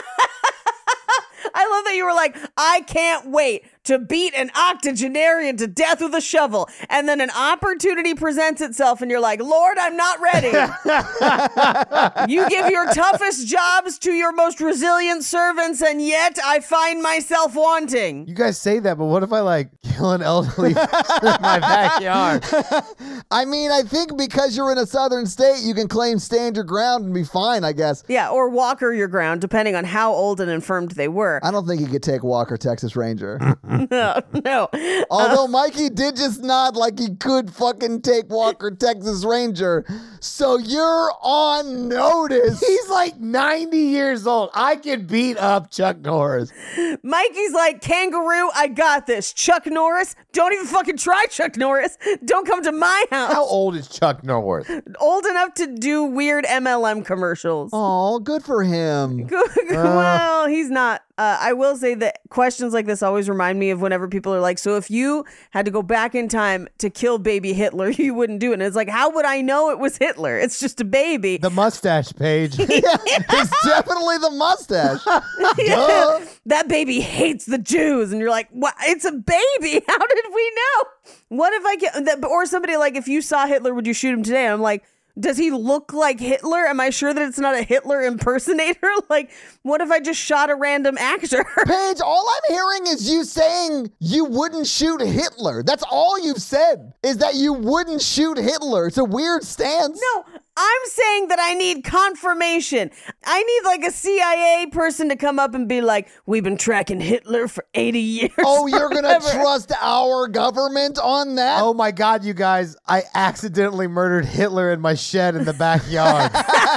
I love that you were like, I can't wait to beat an octogenarian to death with a shovel. And then an opportunity presents itself and you're like, Lord, I'm not ready. You give your toughest jobs to your most resilient servants, and yet I find myself wanting. You guys say that, but what if I kill an elderly person in my backyard? I mean, I think because you're in a southern state, you can claim stand your ground and be fine, I guess. Yeah, or Walker your ground, depending on how old and infirmed they were. I don't think you could take Walker, Texas Ranger. No. Although Mikey did just nod like he could fucking take Walker, Texas Ranger. So you're on notice. He's like 90 years old. I can beat up Chuck Norris. Mikey's like, kangaroo, I got this. Chuck Norris, don't even fucking try Chuck Norris. Don't come to my house. How old is Chuck Norris? Old enough to do weird MLM commercials. Oh, good for him. Well, he's not. I will say that questions like this always remind me of whenever people are like, so if you had to go back in time to kill baby Hitler, you wouldn't do it. And it's like, how would I know it was Hitler? It's just a baby. The mustache page. Yeah, it's definitely the mustache. Yeah. That baby hates the Jews. And you're like, what? It's a baby. How did we know? What if I get, or somebody like, if you saw Hitler, would you shoot him today? And I'm like, does he look like Hitler? Am I sure that it's not a Hitler impersonator? Like, what if I just shot a random actor? Paige, all I'm hearing is you saying you wouldn't shoot Hitler. That's all you've said, is that you wouldn't shoot Hitler. It's a weird stance. No, I'm saying that I need confirmation. I need like a CIA person to come up and be like, we've been tracking Hitler for 80 years. Oh, you're going to trust our government on that? Oh my God, you guys, I accidentally murdered Hitler in my shed in the backyard.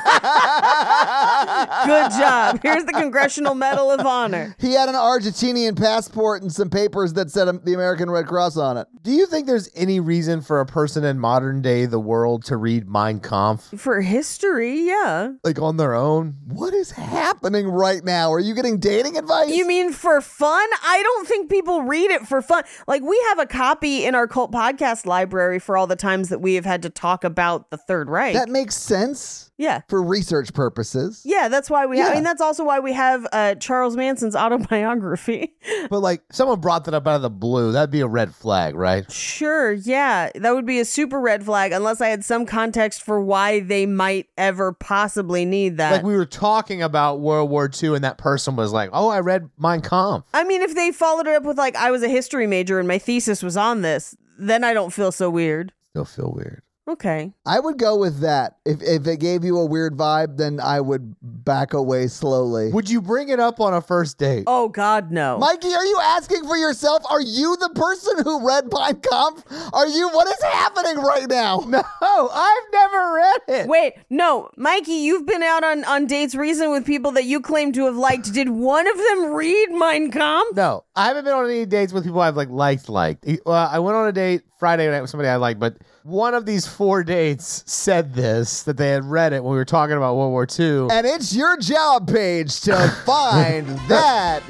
Good job. Here's the Congressional Medal of Honor. He had an Argentinian passport and some papers that said the American Red Cross on it. Do you think there's any reason for a person in modern day the world to read Mein Kampf? For history, yeah. Like on their own? What is happening right now? Are you getting dating advice? You mean for fun? I don't think people read it for fun. Like, we have a copy in our cult podcast library for all the times that we have had to talk about the Third Reich. That makes sense. Yeah. For research purposes. Yeah, that's why we have, Yeah. I mean, that's also why we have Charles Manson's autobiography. But like, someone brought that up out of the blue. That'd be a red flag, right? Sure, yeah. That would be a super red flag unless I had some context for why they might ever possibly need that. Like we were talking about World War II and that person was like, oh, I read Mein Kampf. I mean, if they followed it up with like, I was a history major and my thesis was on this, then I don't feel so weird. Still feel weird. Okay. I would go with that. If it gave you a weird vibe, then I would back away slowly. Would you bring it up on a first date? Oh, God, no. Mikey, are you asking for yourself? Are you the person who read Mein Kampf? What is happening right now? No, I've never read it. Wait, no. Mikey, you've been out on dates recently with people that you claim to have liked. Did one of them read Mein Kampf? No, I haven't been on any dates with people I've liked. I went on a date Friday night with somebody I liked, but one of these 4 dates said this, that they had read it when we were talking about World War II. And it's your job, Paige, to find that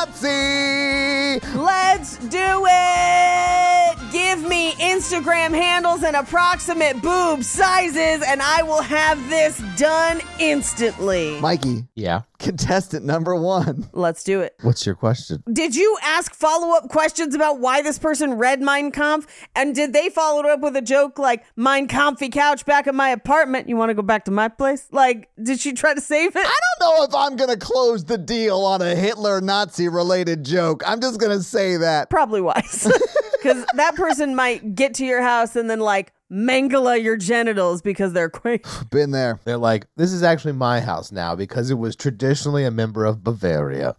Nazi. Let's do it! Give me Instagram handles and approximate boob sizes, and I will have this done instantly. Mikey, Yeah. contestant number 1. Let's do it. What's your question? Did you ask follow-up questions about why this person read Mein Kampf? And did they follow it up with a joke like, Mein Kampfy couch back at my apartment? You want to go back to my place? Like, did she try to save it? I don't know if I'm going to close the deal on a Hitler-Nazi related joke. I'm just going to say that. Probably wise. Because that person might get to your house and then like mangala your genitals because they're quick. Been there. They're like, this is actually my house now because it was traditionally a member of Bavaria.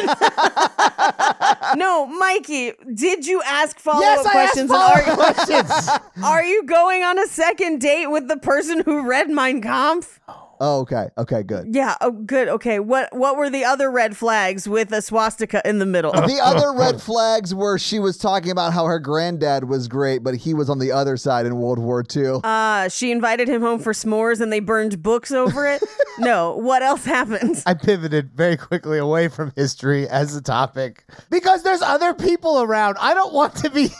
No, Mikey, did you ask follow-up Yes, I questions? asked follow-up questions. Are you going on a second date with the person who read Mein Kampf? Oh, okay. Okay, good. Yeah, oh, good. Okay, what were the other red flags with a swastika in the middle? The other red flags were she was talking about how her granddad was great, but he was on the other side in World War II. She invited him home for s'mores and they burned books over it? No, what else happened? I pivoted very quickly away from history as a topic because there's other people around. I don't want to be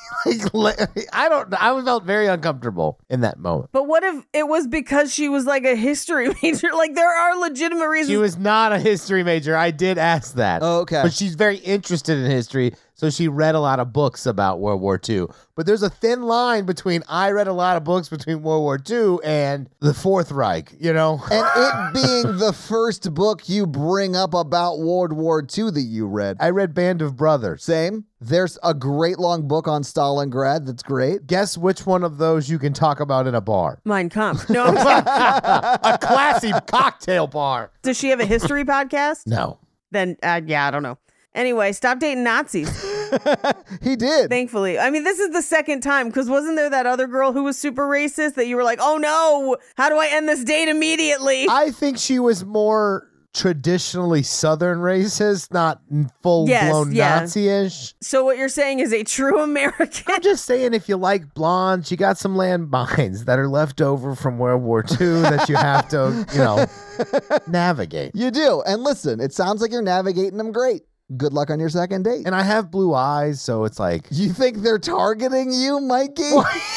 I felt very uncomfortable in that moment. But what if it was because she was like a history major? Like, there are legitimate reasons. She was not a history major. I did ask that. Oh, okay. But she's very interested in history, so she read a lot of books about World War II. But there's a thin line between I read a lot of books between World War II and the Fourth Reich, you know? And it being the first book you bring up about World War II that you read. I read Band of Brothers. Same. There's a great long book on Stalingrad that's great. Guess which one of those you can talk about in a bar? Mein Kampf. No, I'm kidding. A classy cocktail bar. Does she have a history podcast? No. Then, yeah, I don't know. Anyway, stop dating Nazis. He did. Thankfully. I mean, this is the second time, because wasn't there that other girl who was super racist that you were like, oh no, how do I end this date immediately? I think she was more traditionally Southern racist, not full-blown Nazi-ish. So what you're saying is a true American? I'm just saying, if you like blondes, you got some landmines that are left over from World War II that you have to, navigate. You do. And listen, it sounds like you're navigating them great. Good luck on your second date. And I have blue eyes, so it's like... You think they're targeting you, Mikey?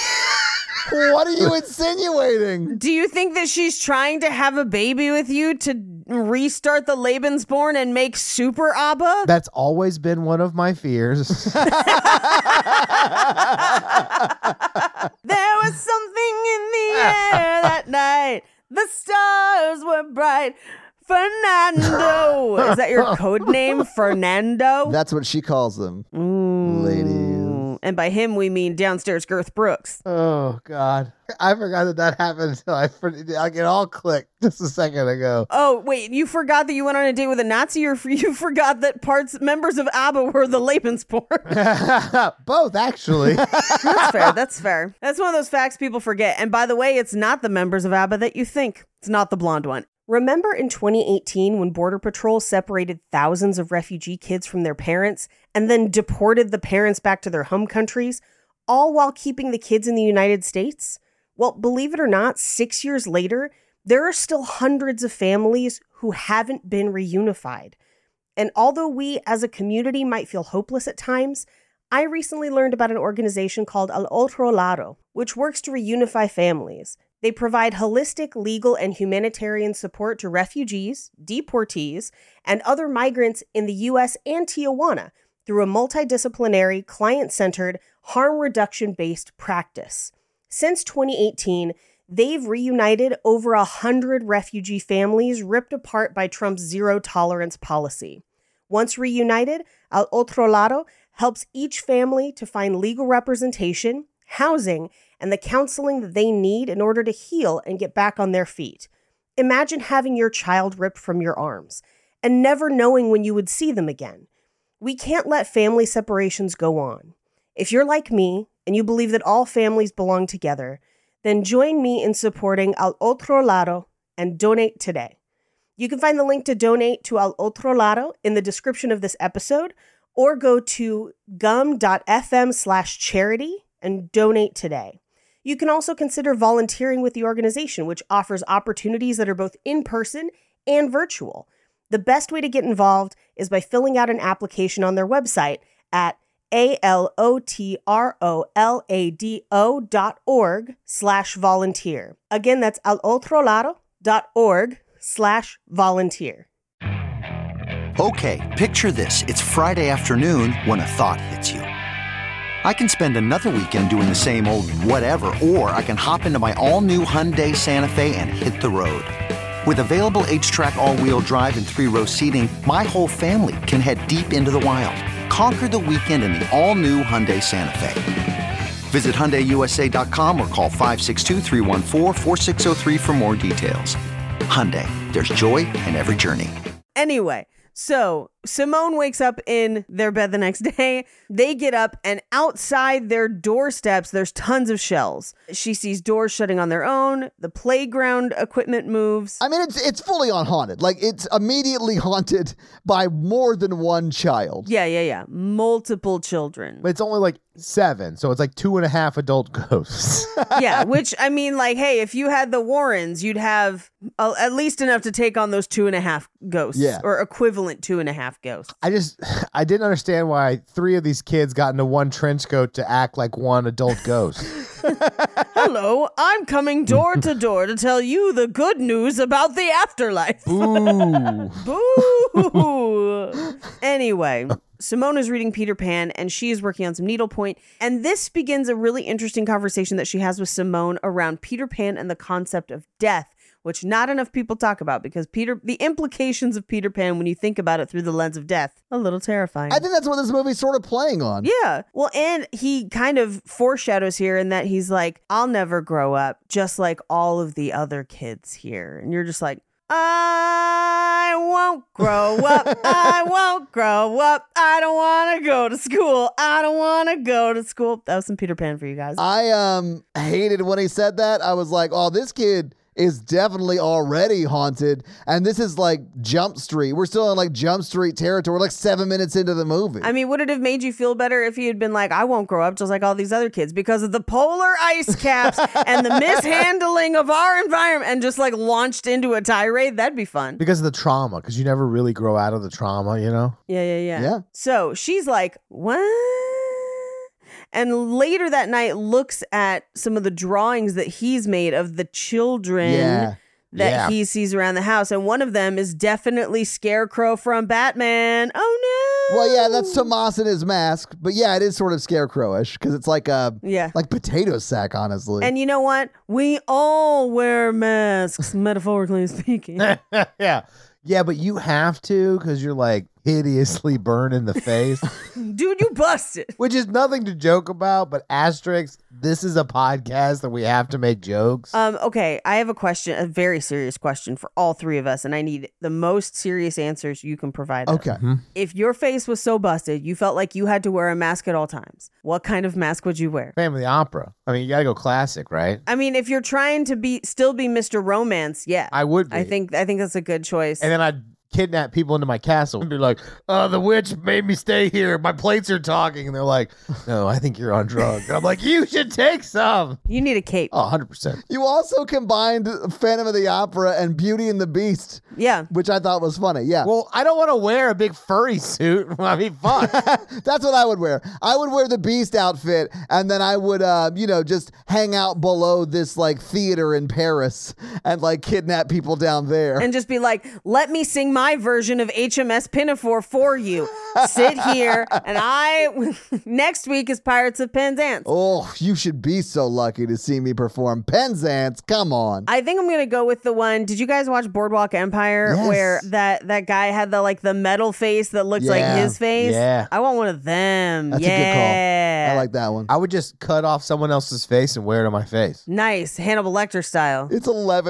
What are you insinuating? Do you think that she's trying to have a baby with you to restart the Lebensborn and make Super ABBA? That's always been one of my fears. There was something in the air that night. The stars were bright. Fernando. Is that your code name, Fernando? That's what she calls them. Ladies. And by him, we mean downstairs Girth Brooks. Oh, God. I forgot that happened until it all clicked just a second ago. Oh, wait, you forgot that you went on a date with a Nazi, or you forgot that members of ABBA were the Lebensborn? Both, actually. That's fair. That's one of those facts people forget. And by the way, it's not the members of ABBA that you think. It's not the blonde one. Remember in 2018 when Border Patrol separated thousands of refugee kids from their parents and then deported the parents back to their home countries, all while keeping the kids in the United States? Well, believe it or not, 6 years later, there are still hundreds of families who haven't been reunified. And although we as a community might feel hopeless at times, I recently learned about an organization called Al Otro Lado, which works to reunify families. They provide holistic, legal, and humanitarian support to refugees, deportees, and other migrants in the U.S. and Tijuana through a multidisciplinary, client-centered, harm reduction-based practice. Since 2018, they've reunited over 100 refugee families ripped apart by Trump's zero-tolerance policy. Once reunited, Al Otro Lado helps each family to find legal representation, housing, and the counseling that they need in order to heal and get back on their feet. Imagine having your child ripped from your arms and never knowing when you would see them again. We can't let family separations go on. If you're like me and you believe that all families belong together, then join me in supporting Al Otro Lado and donate today. You can find the link to donate to Al Otro Lado in the description of this episode, or go to gum.fm/charity and donate today. You can also consider volunteering with the organization, which offers opportunities that are both in-person and virtual. The best way to get involved is by filling out an application on their website at alotrolado.org/volunteer. Again, that's alotrolado.org/volunteer. Okay, picture this. It's Friday afternoon when a thought hits you. I can spend another weekend doing the same old whatever, or I can hop into my all-new Hyundai Santa Fe and hit the road. With available H-Track all-wheel drive and 3-row seating, my whole family can head deep into the wild. Conquer the weekend in the all-new Hyundai Santa Fe. Visit HyundaiUSA.com or call 562-314-4603 for more details. Hyundai, there's joy in every journey. Anyway, so Simone wakes up in their bed the next day. They get up, and outside their doorsteps, there's tons of shells. She sees doors shutting on their own. The playground equipment moves. I mean, it's fully unhaunted. Like, it's immediately haunted by more than one child. Yeah. Multiple children. But it's only like 7, so it's like 2.5 adult ghosts. Yeah, which, I mean, like, hey, if you had the Warrens, you'd have at least enough to take on those 2.5 ghosts. Yeah. Or equivalent 2.5 ghosts. I didn't understand why 3 of these kids got into one trench coat to act like one adult ghost. Hello, I'm coming door to door to tell you the good news about the afterlife. Ooh. Boo! Anyway, Simone is reading Peter Pan, and she is working on some needlepoint. And this begins a really interesting conversation that she has with Simone around Peter Pan and the concept of death, which not enough people talk about, because the implications of Peter Pan, when you think about it through the lens of death, a little terrifying. I think that's what this movie's sort of playing on. Yeah. Well, and he kind of foreshadows here in that he's like, I'll never grow up, just like all of the other kids here. And you're just like, I won't grow up. I won't grow up. I don't want to go to school. I don't want to go to school. That was some Peter Pan for you guys. I hated when he said that. I was like, oh, this kid is definitely already haunted, and this is like Jump Street. We're still in like Jump Street territory. We're like 7 minutes into the movie. I mean, would it have made you feel better if he had been like, I won't grow up just like all these other kids because of the polar ice caps and the mishandling of our environment, and just like launched into a tirade? That'd be fun. Because of the trauma, because you never really grow out of the trauma, you know? Yeah. So she's like, what? And later that night looks at some of the drawings that he's made of the children that he sees around the house. And one of them is definitely Scarecrow from Batman. Oh, no. Well, yeah, that's Tomas in his mask. But yeah, it is sort of Scarecrowish because it's like a potato sack, honestly. And you know what? We all wear masks, metaphorically speaking. Yeah, but you have to because you're like hideously burned in the face. Dude, you busted. Which is nothing to joke about, but asterisk, this is a podcast that we have to make jokes. Okay, I have a question, a very serious question for all three of us, and I need the most serious answers you can provide us. Okay. If your face was so busted, you felt like you had to wear a mask at all times, what kind of mask would you wear? Family opera. I mean, you gotta go classic, right? I mean, if you're trying to still be Mr. Romance, yeah. I would be. I think that's a good choice. And then I'd kidnap people into my castle and be like, the witch made me stay here. My plates are talking. And they're like, no, I think you're on drugs. And I'm like, you should take some. You need a cape. Oh, 100%. You also combined Phantom of the Opera and Beauty and the Beast. Yeah. Which I thought was funny. Yeah. Well, I don't want to wear a big furry suit. I mean, fuck. That's what I would wear. I would wear the Beast outfit, and then I would, just hang out below this like theater in Paris and like kidnap people down there. And just be like, let me sing my version of HMS Pinafore for you. Sit here, and next week is Pirates of Penzance. Oh, you should be so lucky to see me perform Penzance. Come on. I think I'm going to go with the one. Did you guys watch Boardwalk Empire? Yes. Where that guy had the metal face that looked like his face? Yeah. I want one of them. That's a good call. I like that one. I would just cut off someone else's face and wear it on my face. Nice. Hannibal Lecter style. It's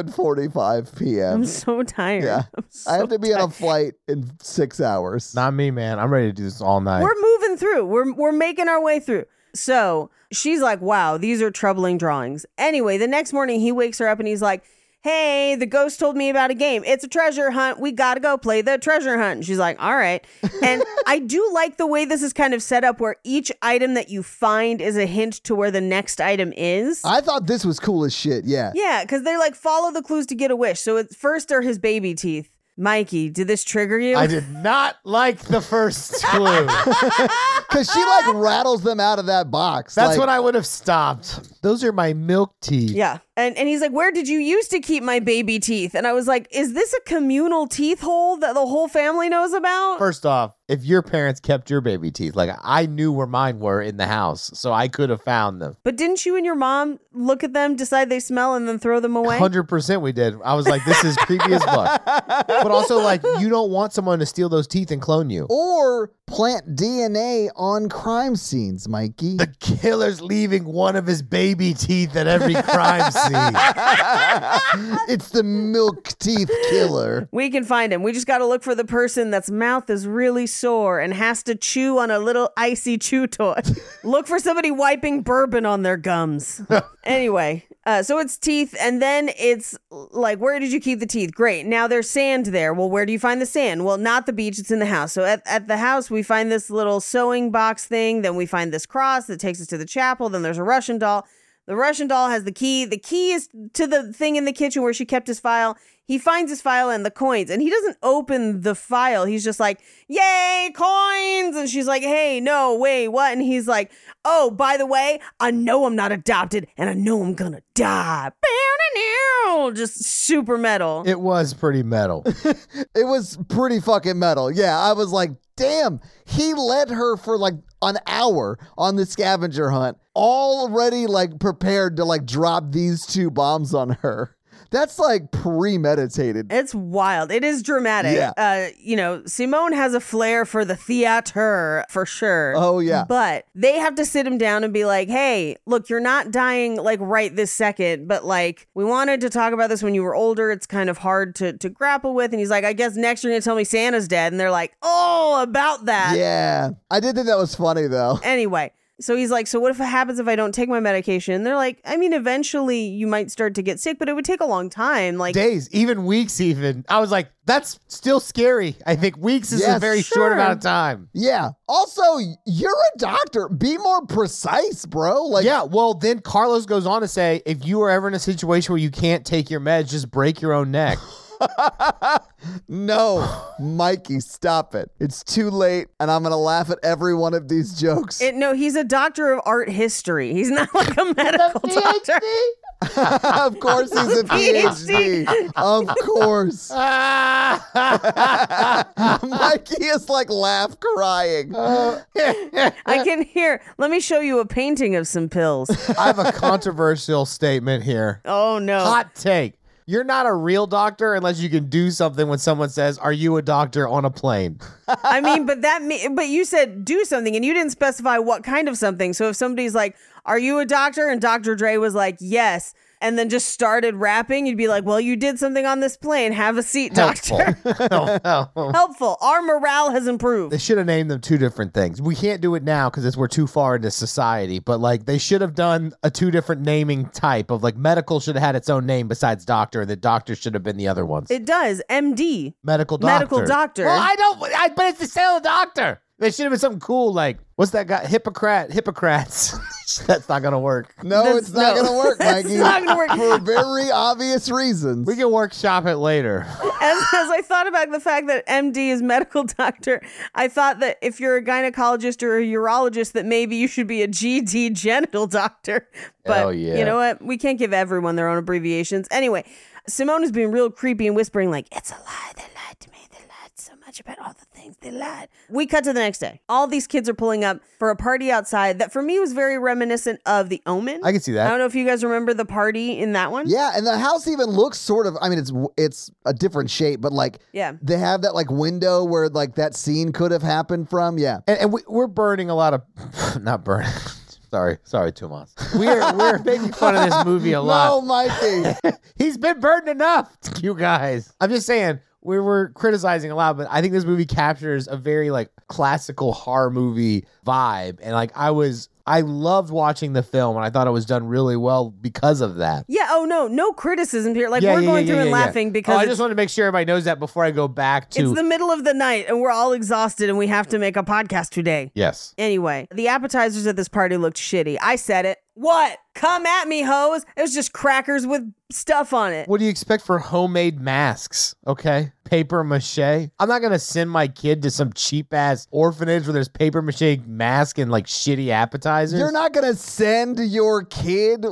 11:45 p.m. I'm so tired. Yeah. So I have to be on a tired. flight in 6 hours. Not me, man. I'm ready to do this all night. We're moving through. We're making our way through. So she's like, wow, these are troubling drawings. Anyway, the next morning he wakes her up and he's like, hey, the ghost told me about a game. It's a treasure hunt. We got to go play the treasure hunt. And she's like, all right. And I do like the way this is kind of set up where each item that you find is a hint to where the next item is. I thought this was cool as shit. Yeah. Yeah, because they're like, follow the clues to get a wish. So at first are his baby teeth. Mikey, did this trigger you? I did not like the first clue. Because she like rattles them out of that box. That's like, when I would have stopped. Those are my milk teeth. Yeah. And he's like, where did you used to keep my baby teeth? And I was like, is this a communal teeth hole that the whole family knows about? First off, if your parents kept your baby teeth, like I knew where mine were in the house, so I could have found them. But didn't you and your mom look at them, decide they smell, and then throw them away? 100% we did. I was like, this is creepy as fuck. But also, like, you don't want someone to steal those teeth and clone you. Or plant DNA on crime scenes, Mikey. The killer's leaving one of his baby teeth at every crime scene. It's the milk teeth killer. We can find him. We just got to look for the person that's mouth is really sore and has to chew on a little icy chew toy. Look for somebody wiping bourbon on their gums. Anyway, so it's teeth, and then it's like, where did you keep the teeth? Great. Now there's sand there. Well, where do you find the sand? Well, not the beach. It's in the house. So at the house, we find this little sewing box thing. Then we find this cross that takes us to the chapel. Then there's a Russian doll. The Russian doll has the key. The key is to the thing in the kitchen where she kept his file. He finds his file and the coins, and he doesn't open the file. He's just like, yay, coins. And she's like, hey, no, wait, what? And he's like, oh, by the way, I know I'm not adopted, and I know I'm gonna die. Just super metal. It was pretty metal. It was pretty fucking metal. Yeah, I was like, damn, he led her for like an hour on the scavenger hunt, already like prepared to like drop these two bombs on her. That's like premeditated. It's wild. It is dramatic. Yeah. Simone has a flair for the theater for sure. Oh, yeah. But they have to sit him down and be like, hey, look, you're not dying like right this second, but like we wanted to talk about this when you were older. It's kind of hard to grapple with. And he's like, I guess next you're going to tell me Santa's dead. And they're like, oh, about that. Yeah. I did think that was funny though. Anyway. So he's like, so what if it happens if I don't take my medication? And they're like, I mean, eventually you might start to get sick, but it would take a long time. Like days, even weeks, even. I was like, that's still scary. I think weeks is a very short amount of time. Yeah. Also, you're a doctor. Be more precise, bro. Like, yeah. Well, then Carlos goes on to say, if you are ever in a situation where you can't take your meds, just break your own neck. No, Mikey, stop it. It's too late, and I'm going to laugh at every one of these jokes. No, he's a doctor of art history. He's not like a medical doctor. Of course he's a PhD. Of course. Mikey is like laugh crying. I can hear. Let me show you a painting of some pills. I have a controversial statement here. Oh, no. Hot take. You're not a real doctor unless you can do something when someone says, are you a doctor on a plane? I mean, but you said do something and you didn't specify what kind of something. So if somebody's like, are you a doctor? And Dr. Dre was like, yes. And then just started rapping, you'd be like, well, you did something on this plane. Have a seat, doctor. Helpful. Our morale has improved. They should have named them two different things. We can't do it now because we're too far into society. But like they should have done a two different naming type of like medical should have had its own name besides doctor. And the doctor should have been the other ones. It does. MD. Medical doctor. Medical doctor. Well, but it's the same doctor. They should have been something cool like, what's that guy? Hippocrates. That's not going to work. No, it's not going to work, Mikey. It's not going to work. For very obvious reasons. We can workshop it later. As I thought about the fact that MD is medical doctor, I thought that if you're a gynecologist or a urologist, that maybe you should be a GD genital doctor. But you know what? We can't give everyone their own abbreviations. Anyway, Simone is being real creepy and whispering like, it's a lie. They lied to me. They lied so much about all the things they lied. We cut to the next day. All these kids are pulling up for a party outside that for me was very reminiscent of The Omen. I can see that. I don't know if you guys remember the party in that one. Yeah, and the house even looks sort of, I mean, it's a different shape, but like, yeah, they have that like window where like that scene could have happened from. Yeah. And we're burning a lot of, not burning. Sorry, Tomas. We're making fun of this movie a lot. No, Mikey. He's been burned enough, you guys. I'm just saying, we were criticizing a lot, but I think this movie captures a very like classical horror movie vibe. And like I loved watching the film and I thought it was done really well because of that. Yeah, oh no criticism here. Like we're going through and laughing because I just want to make sure everybody knows that before I go back to... It's the middle of the night and we're all exhausted and we have to make a podcast today. Yes. Anyway, the appetizers at this party looked shitty. I said it. What? Come at me, hoes. It was just crackers with stuff on it. What do you expect for homemade masks? Okay. Paper mache. I'm not going to send my kid to some cheap ass orphanage where there's paper mache mask and like shitty appetizers. You're not going to send your kid?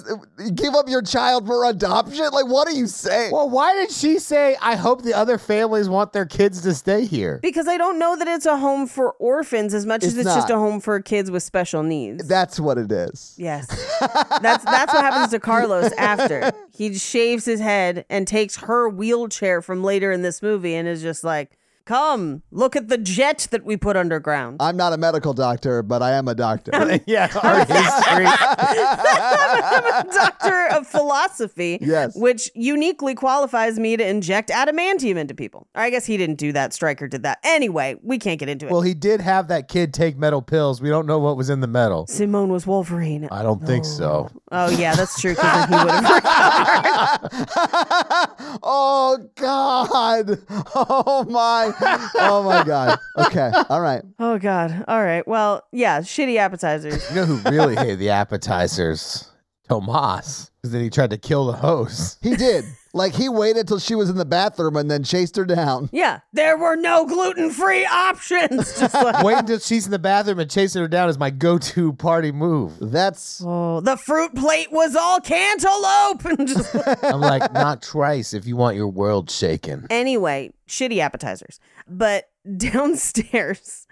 Give up your child for adoption? Like, what are you saying? Well, why did she say, I hope the other families want their kids to stay here? Because I don't know that it's a home for orphans as much as it's just a home for kids with special needs. That's what it is. Yes. That's what happens to Carlos after. He shaves his head and takes her wheelchair from later in this movie and is just like, Come, look at the jet that we put underground. I'm not a medical doctor, but I am a doctor. Yeah, art history. I'm a doctor of philosophy, Yes. which uniquely qualifies me to inject adamantium into people. Or I guess he didn't do that. Stryker did that. Anyway, we can't get into it. Well, he did have that kid take metal pills. We don't know what was in the metal. Simone was Wolverine. I don't think so. Oh, yeah, that's true. Because then he would have Oh, God. Oh, my. Oh, my God. Okay. All right. Oh, God. All right. Well, yeah, shitty appetizers. You know who really hated the appetizers? Tomas. Because then he tried to kill the host. He did. Like, he waited till she was in the bathroom and then chased her down. Yeah, there were no gluten-free options. Just like, Wait until she's in the bathroom and chasing her down is my go-to party move. That's... oh, the fruit plate was all cantaloupe. And just I'm like, not twice if you want your world shaken. anyway, shitty appetizers. But downstairs,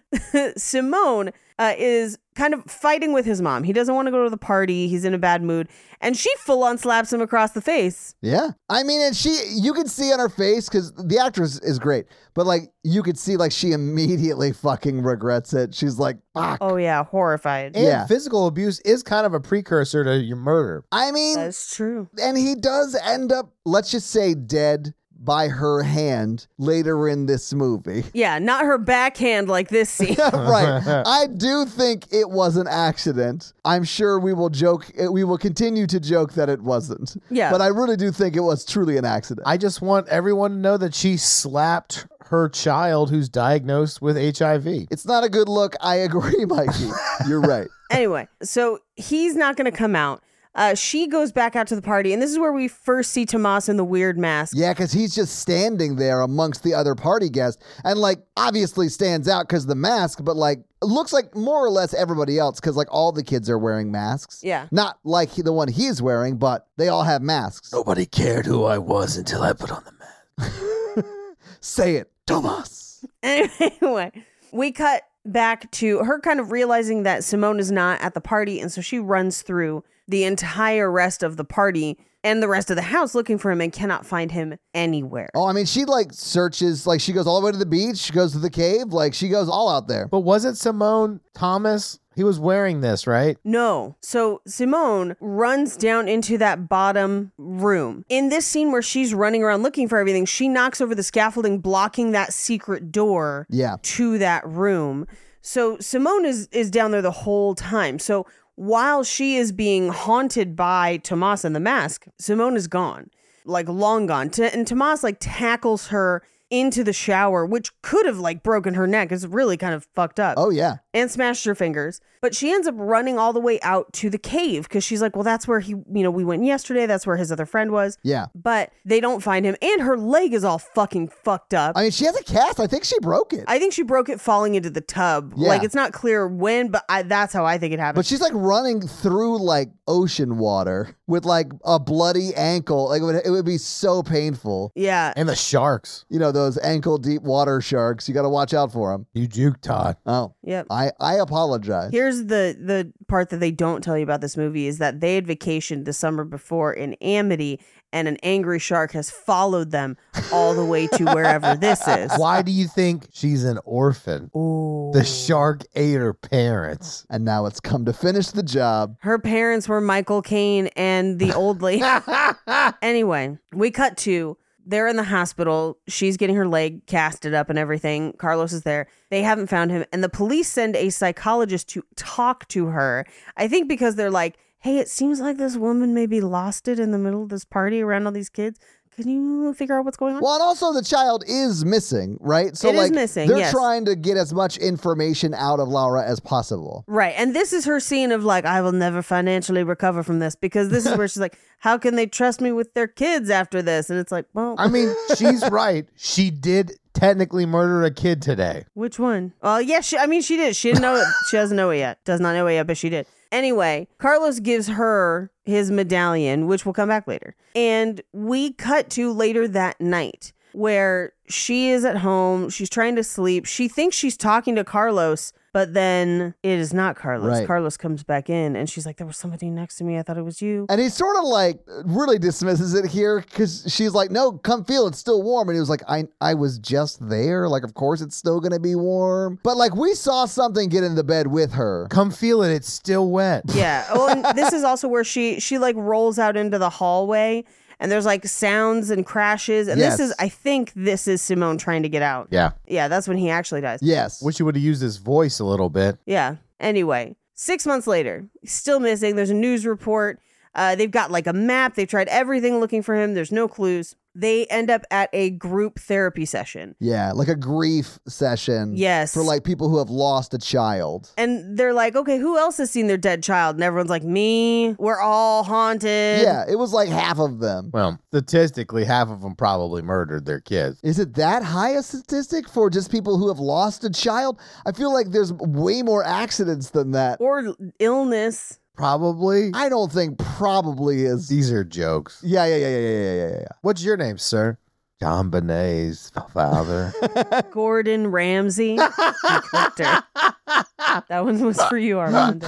Simone is kind of fighting with his mom. He doesn't want to go to the party. He's in a bad mood. And she full-on slaps him across the face. Yeah. I mean, and you could see on her face, because the actress is great, but like, you could see like she immediately fucking regrets it. She's like, fuck. Oh, yeah, horrified. And Yeah. physical abuse is kind of a precursor to your murder. I mean, That's true. and he does end up, let's just say, dead by her hand later in this movie. Yeah, not her backhand like this scene. Right. I do think it was an accident. I'm sure we will continue to joke that it wasn't. Yeah. But I really do think it was truly an accident. I just want everyone to know that she slapped her child who's diagnosed with HIV. It's not a good look. I agree, Mikey. You're right. Anyway, so he's not going to come out. She goes back out to the party, and this is where we first see Tomas in the weird mask. Yeah, because he's just standing there amongst the other party guests and, like, obviously stands out because of the mask, but, like, looks like more or less everybody else because, like, all the kids are wearing masks. Yeah. Not like the one he's wearing, but they all have masks. Nobody cared who I was until I put on the mask. Say it, Tomas. Anyway, we cut back to her kind of realizing that Simone is not at the party, and so she runs through the entire rest of the party and the rest of the house looking for him and cannot find him anywhere. Oh, I mean, she, like, searches, like, she goes all the way to the beach, she goes to the cave, like, she goes all out there. But wasn't Simone Thomas? He was wearing this, right? No. So Simone runs down into that bottom room. In this scene where she's running around looking for everything, she knocks over the scaffolding, blocking that secret door Yeah. to that room. So Simone is down there the whole time. So while she is being haunted by Tomas and the mask, Simone is gone, like long gone. And Tomas like tackles her into the shower, which could have like broken her neck. It's really kind of fucked up. Oh, yeah. And smashed her fingers. But she ends up running all the way out to the cave because she's like, well, that's where we went yesterday. That's where his other friend was. Yeah. But they don't find him. And her leg is all fucking fucked up. I mean, she has a cast. I think she broke it. I think she broke it falling into the tub. Yeah. Like, it's not clear when, but that's how I think it happened. But she's like running through like ocean water with like a bloody ankle. Like it would be so painful. Yeah. And the sharks. You know, those ankle deep water sharks. You got to watch out for them. You juke, Todd. Oh, Yep. I apologize. Here's the part that they don't tell you about this movie is that they had vacationed the summer before in Amity, and an angry shark has followed them all the way to wherever this is. Why do you think she's an orphan? Ooh. The shark ate her parents. And now it's come to finish the job. Her parents were Michael Caine and the old lady. Anyway, we cut to they're in the hospital. She's getting her leg casted up and everything. Carlos is there. They haven't found him. And the police send a psychologist to talk to her. I think because they're like, hey, it seems like this woman maybe lost it in the middle of this party around all these kids. Can you figure out what's going on? Well, and also the child is missing, right? So It is like missing, they're yes. trying to get as much information out of Laura as possible. Right. And this is her scene of like, I will never financially recover from this, because this is where she's like, how can they trust me with their kids after this? And it's like, well, I mean, she's right. She did technically murder a kid today. which one? Well, yeah, she did. She didn't know it. She doesn't know it yet. Does not know it yet, but she did. Anyway, Carlos gives her his medallion, which will come back later. And we cut to later that night. where she is at home. She's trying to sleep. She thinks she's talking to Carlos, but then it is not Carlos. Right. Carlos comes back in and she's like, there was somebody next to me. I thought it was you. And he sort of like really dismisses it here because she's like, no, come feel it's still warm. And he was like, I was just there. Like, of course it's still going to be warm. But like we saw something get in the bed with her. Come feel it. It's still wet. Yeah. Oh, and this is also where she like rolls out into the hallway and there's like sounds and crashes. And Yes. I think this is Simone trying to get out. Yeah. Yeah, that's when he actually dies. Yes. Wish you would have used his voice a little bit. Yeah. Anyway, 6 months later, he's still missing. There's a news report. They've got like a map. They've tried everything looking for him. There's no clues. They end up at a group therapy session. Yeah, like a grief session. Yes. For like people who have lost a child. And they're like, okay, who else has seen their dead child? And everyone's like, me. We're all haunted. Yeah, it was like half of them. Well, Statistically, half of them probably murdered their kids. Is it that high a statistic for just people who have lost a child? I feel like there's way more accidents than that. Or illness. Probably. I don't think probably is. These are jokes. Yeah. What's your name, sir? John Bonet's father. Gordon Ramsay. You clicked her. That one was for you, Armando.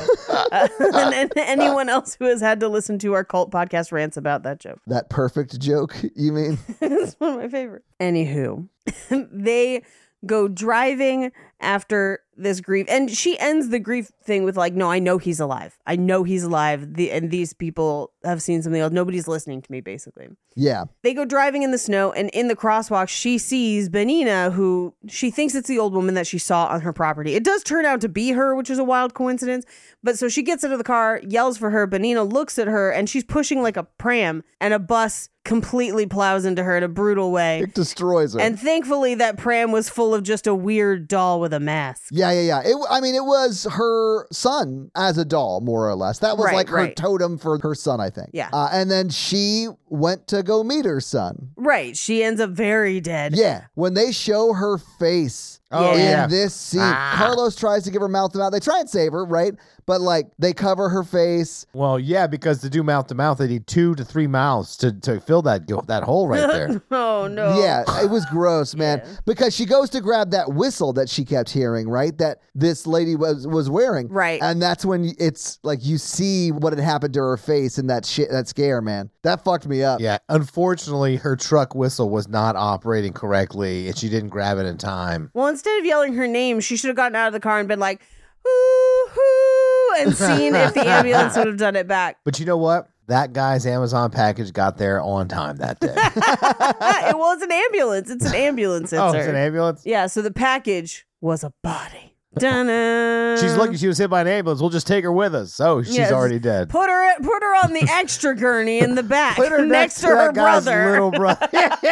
And anyone else who has had to listen to our cult podcast rants about that joke. That perfect joke, you mean? It's one of my favorites. Anywho, they go driving after this grief. And she ends the grief thing with like, no, I know he's alive. I know he's alive. And these people have seen something else. Nobody's listening to me, basically. Yeah. They go driving in the snow, and in the crosswalk, she sees Benina, who she thinks it's the old woman that she saw on her property. It does turn out to be her, which is a wild coincidence. But so she gets into the car, yells for her. Benina looks at her, and she's pushing like a pram, and a bus completely plows into her in a brutal way. It destroys her. And thankfully, that pram was full of just a weird doll with a mask. Yeah. It was her son as a doll, more or less. That was like her Right. totem for her son, I think. Yeah. And then she went to go meet her son. Right. She ends up very dead. Yeah. When they show her face Oh, in yeah. this scene, Carlos tries to give her mouth to mouth. They try and save her, right? But like they cover her face. Well, yeah, because to do mouth to mouth, they need 2 to 3 mouths to fill that hole right there. Oh, no. Yeah, it was gross, man. Yeah. Because she goes to grab that whistle that she kept hearing, right? That this lady was wearing. Right. And that's when it's like you see what had happened to her face and that scare, man. That fucked me up. Yeah, unfortunately, her truck whistle was not operating correctly, and she didn't grab it in time. Well, instead of yelling her name, she should have gotten out of the car and been like, hoo, hoo, and seen if the ambulance would have done it back. But you know what? That guy's Amazon package got there on time that day. Well, it's an ambulance. It's an ambulance. Oh, it's an ambulance? Yeah, so the package was a body. Dun-dun. She's lucky she was hit by an ambulance. We'll just take her with us. Oh, she's Yes. already dead. Put her on the extra gurney in the back Put her next to her that guy's brother. little brother.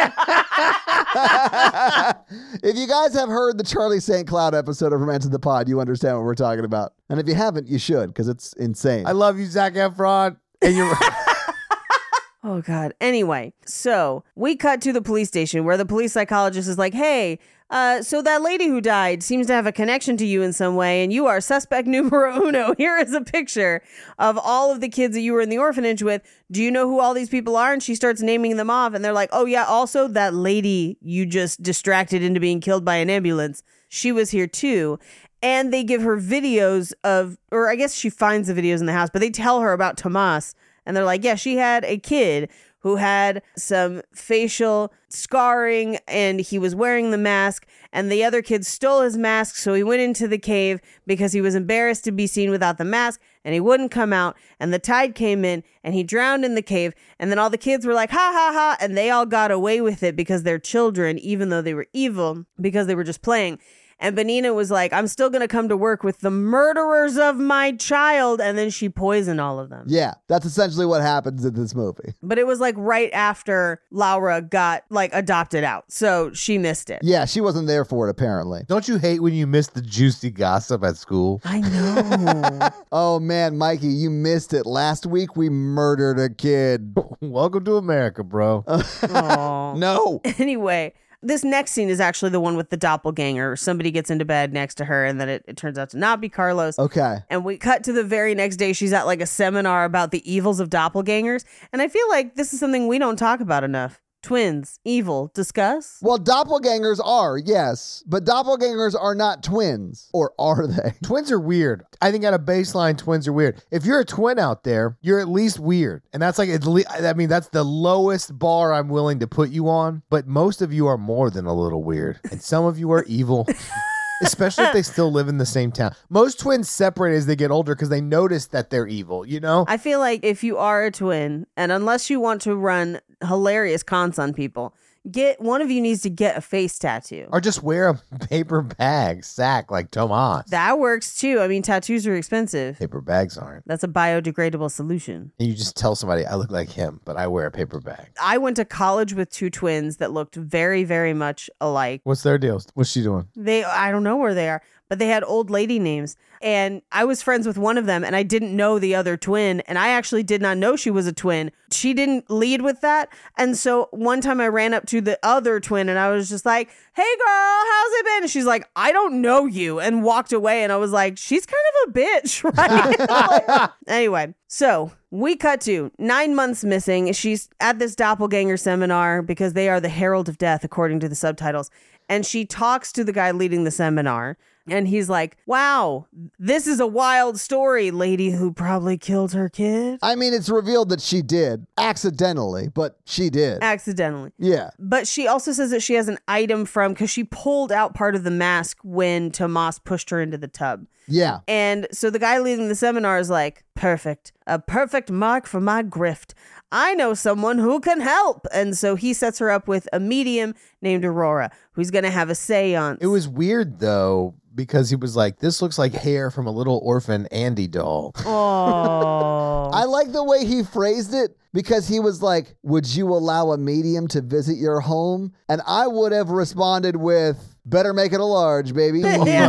If you guys have heard the Charlie St. Cloud episode of Romance of the Pod, you understand what we're talking about. And if you haven't, you should, because it's insane. I love you, Zac Efron. And you're Oh, God. Anyway, so we cut to the police station where the police psychologist is like, hey, so that lady who died seems to have a connection to you in some way, and you are suspect numero uno. Here is a picture of all of the kids that you were in the orphanage with. Do you know who all these people are? And she starts naming them off, and they're like, oh, yeah, also that lady you just distracted into being killed by an ambulance. She was here too. And they give her videos of, or I guess she finds the videos in the house, but they tell her about Tomas. And they're like, yeah, she had a kid who had some facial scarring and he was wearing the mask, and the other kid stole his mask. So he went into the cave because he was embarrassed to be seen without the mask, and he wouldn't come out. And the tide came in and he drowned in the cave. And then all the kids were like, ha, ha, ha. And they all got away with it because they're children, even though they were evil, because they were just playing. And Benina was like, I'm still going to come to work with the murderers of my child. And then she poisoned all of them. Yeah, that's essentially what happens in this movie. But it was like right after Laura got like adopted out. So she missed it. Yeah, she wasn't there for it, apparently. Don't you hate when you miss the juicy gossip at school? I know. Oh, man, Mikey, you missed it. Last week, we murdered a kid. Welcome to America, bro. Aw. No. Anyway, this next scene is actually the one with the doppelganger. Somebody gets into bed next to her, and then it turns out to not be Carlos. Okay. And we cut to the very next day. She's at like a seminar about the evils of doppelgangers. And I feel like this is something we don't talk about enough. Twins, evil, discuss? Well, doppelgangers are, yes, but doppelgangers are not twins. Or are they? Twins are weird. I think at a baseline, twins are weird. If you're a twin out there, you're at least weird. And that's like, that's the lowest bar I'm willing to put you on. But most of you are more than a little weird. And some of you are evil. Especially if they still live in the same town. Most twins separate as they get older because they notice that they're evil, you know? I feel like if you are a twin, and unless you want to run hilarious cons on people, one of you needs to get a face tattoo. Or just wear a paper bag sack like Tomas. That works too. I mean, tattoos are expensive. Paper bags aren't. That's a biodegradable solution. And you just tell somebody, I look like him, but I wear a paper bag. I went to college with two twins that looked very, very much alike. What's their deal? What's she doing? I don't know where they are, but they had old lady names. And I was friends with one of them, and I didn't know the other twin. And I actually did not know she was a twin. She didn't lead with that. And so one time I ran up to the other twin, and I was just like, hey, girl, how's it been? And she's like, I don't know you, and walked away. And I was like, she's kind of a bitch, right? Anyway, so we cut to 9 months missing. She's at this doppelganger seminar because they are the herald of death, according to the subtitles. And she talks to the guy leading the seminar. And he's like, wow, this is a wild story, lady who probably killed her kid. I mean, it's revealed that she did. Accidentally, but she did. Accidentally. Yeah. But she also says that she has an item because she pulled out part of the mask when Tomas pushed her into the tub. Yeah. And so the guy leading the seminar is like, perfect. A perfect mark for my grift. I know someone who can help. And so he sets her up with a medium named Aurora, who's going to have a seance. It was weird, though, because he was like, this looks like hair from a little orphan Andy doll. Oh. I like the way he phrased it because he was like, would you allow a medium to visit your home? And I would have responded with, better make it a large, baby.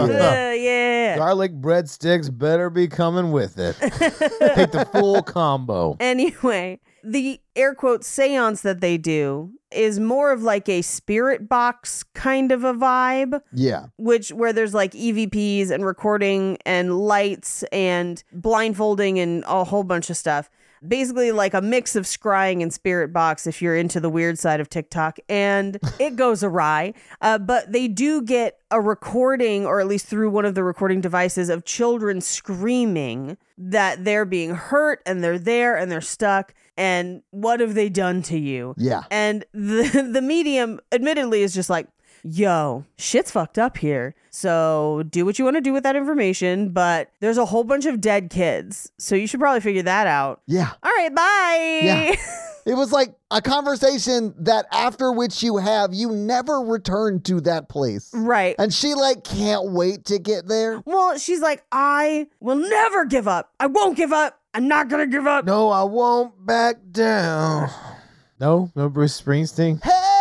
Yeah. Garlic breadsticks better be coming with it. Take the full combo. Anyway, the air quote seance that they do is more of like a spirit box kind of a vibe. Yeah. Where there's like EVPs and recording and lights and blindfolding and a whole bunch of stuff. Basically like a mix of scrying and spirit box if you're into the weird side of TikTok, and it goes awry. But they do get a recording, or at least through one of the recording devices, of children screaming that they're being hurt and they're there and they're stuck. And what have they done to you? Yeah. And the medium admittedly is just like, yo, shit's fucked up here. So do what you want to do with that information, but there's a whole bunch of dead kids. So you should probably figure that out. Yeah. All right, bye. Yeah. It was like a conversation that after which you never return to that place. Right. And she like can't wait to get there. Well, she's like, I will never give up. I won't give up. I'm not going to give up. No, I won't back down. No Bruce Springsteen.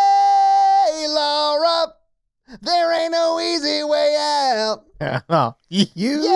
Hey, Laura, there ain't no easy way out. You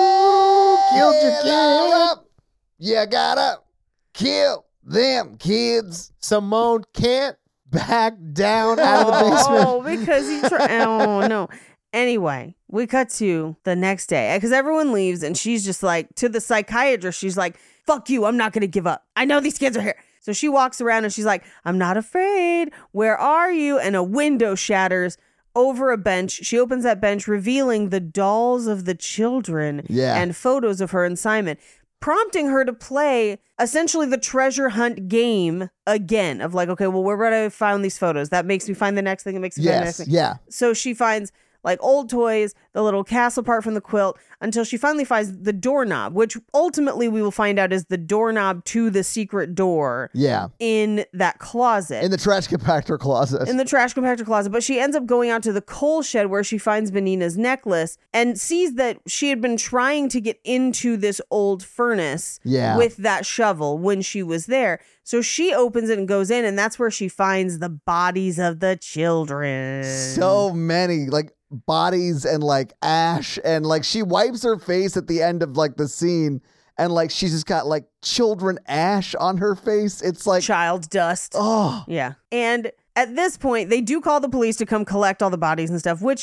Yeah, killed your kid. Laura, you gotta kill them kids. Simone can't back down out of the basement. Oh, because he oh, no. Anyway, we cut to the next day because everyone leaves and she's just like, to the psychiatrist, she's like, fuck you, I'm not going to give up. I know these kids are here. So she walks around and she's like, I'm not afraid. Where are you? And a window shatters over a bench. She opens that bench, revealing the dolls of the children and photos of her and Simon, prompting her to play essentially the treasure hunt game again of like, okay, well, where would I find these photos? That makes me find the next thing. It makes me find the next thing. Yeah. So she finds like old toys, the little castle part from the quilt, until she finally finds the doorknob, which ultimately we will find out is the doorknob to the secret door. Yeah. In that closet. In the trash compactor closet. In the trash compactor closet. But she ends up going out to the coal shed where she finds Benina's necklace and sees that she had been trying to get into this old furnace with that shovel when she was there. So she opens it and goes in, and that's where she finds the bodies of the children. So many, like, bodies and like ash, and like she wipes her face at the end of like the scene, and like she's just got like children ash on her face. It's like child dust. Oh yeah. And at this point they do call the police to come collect all the bodies and stuff, which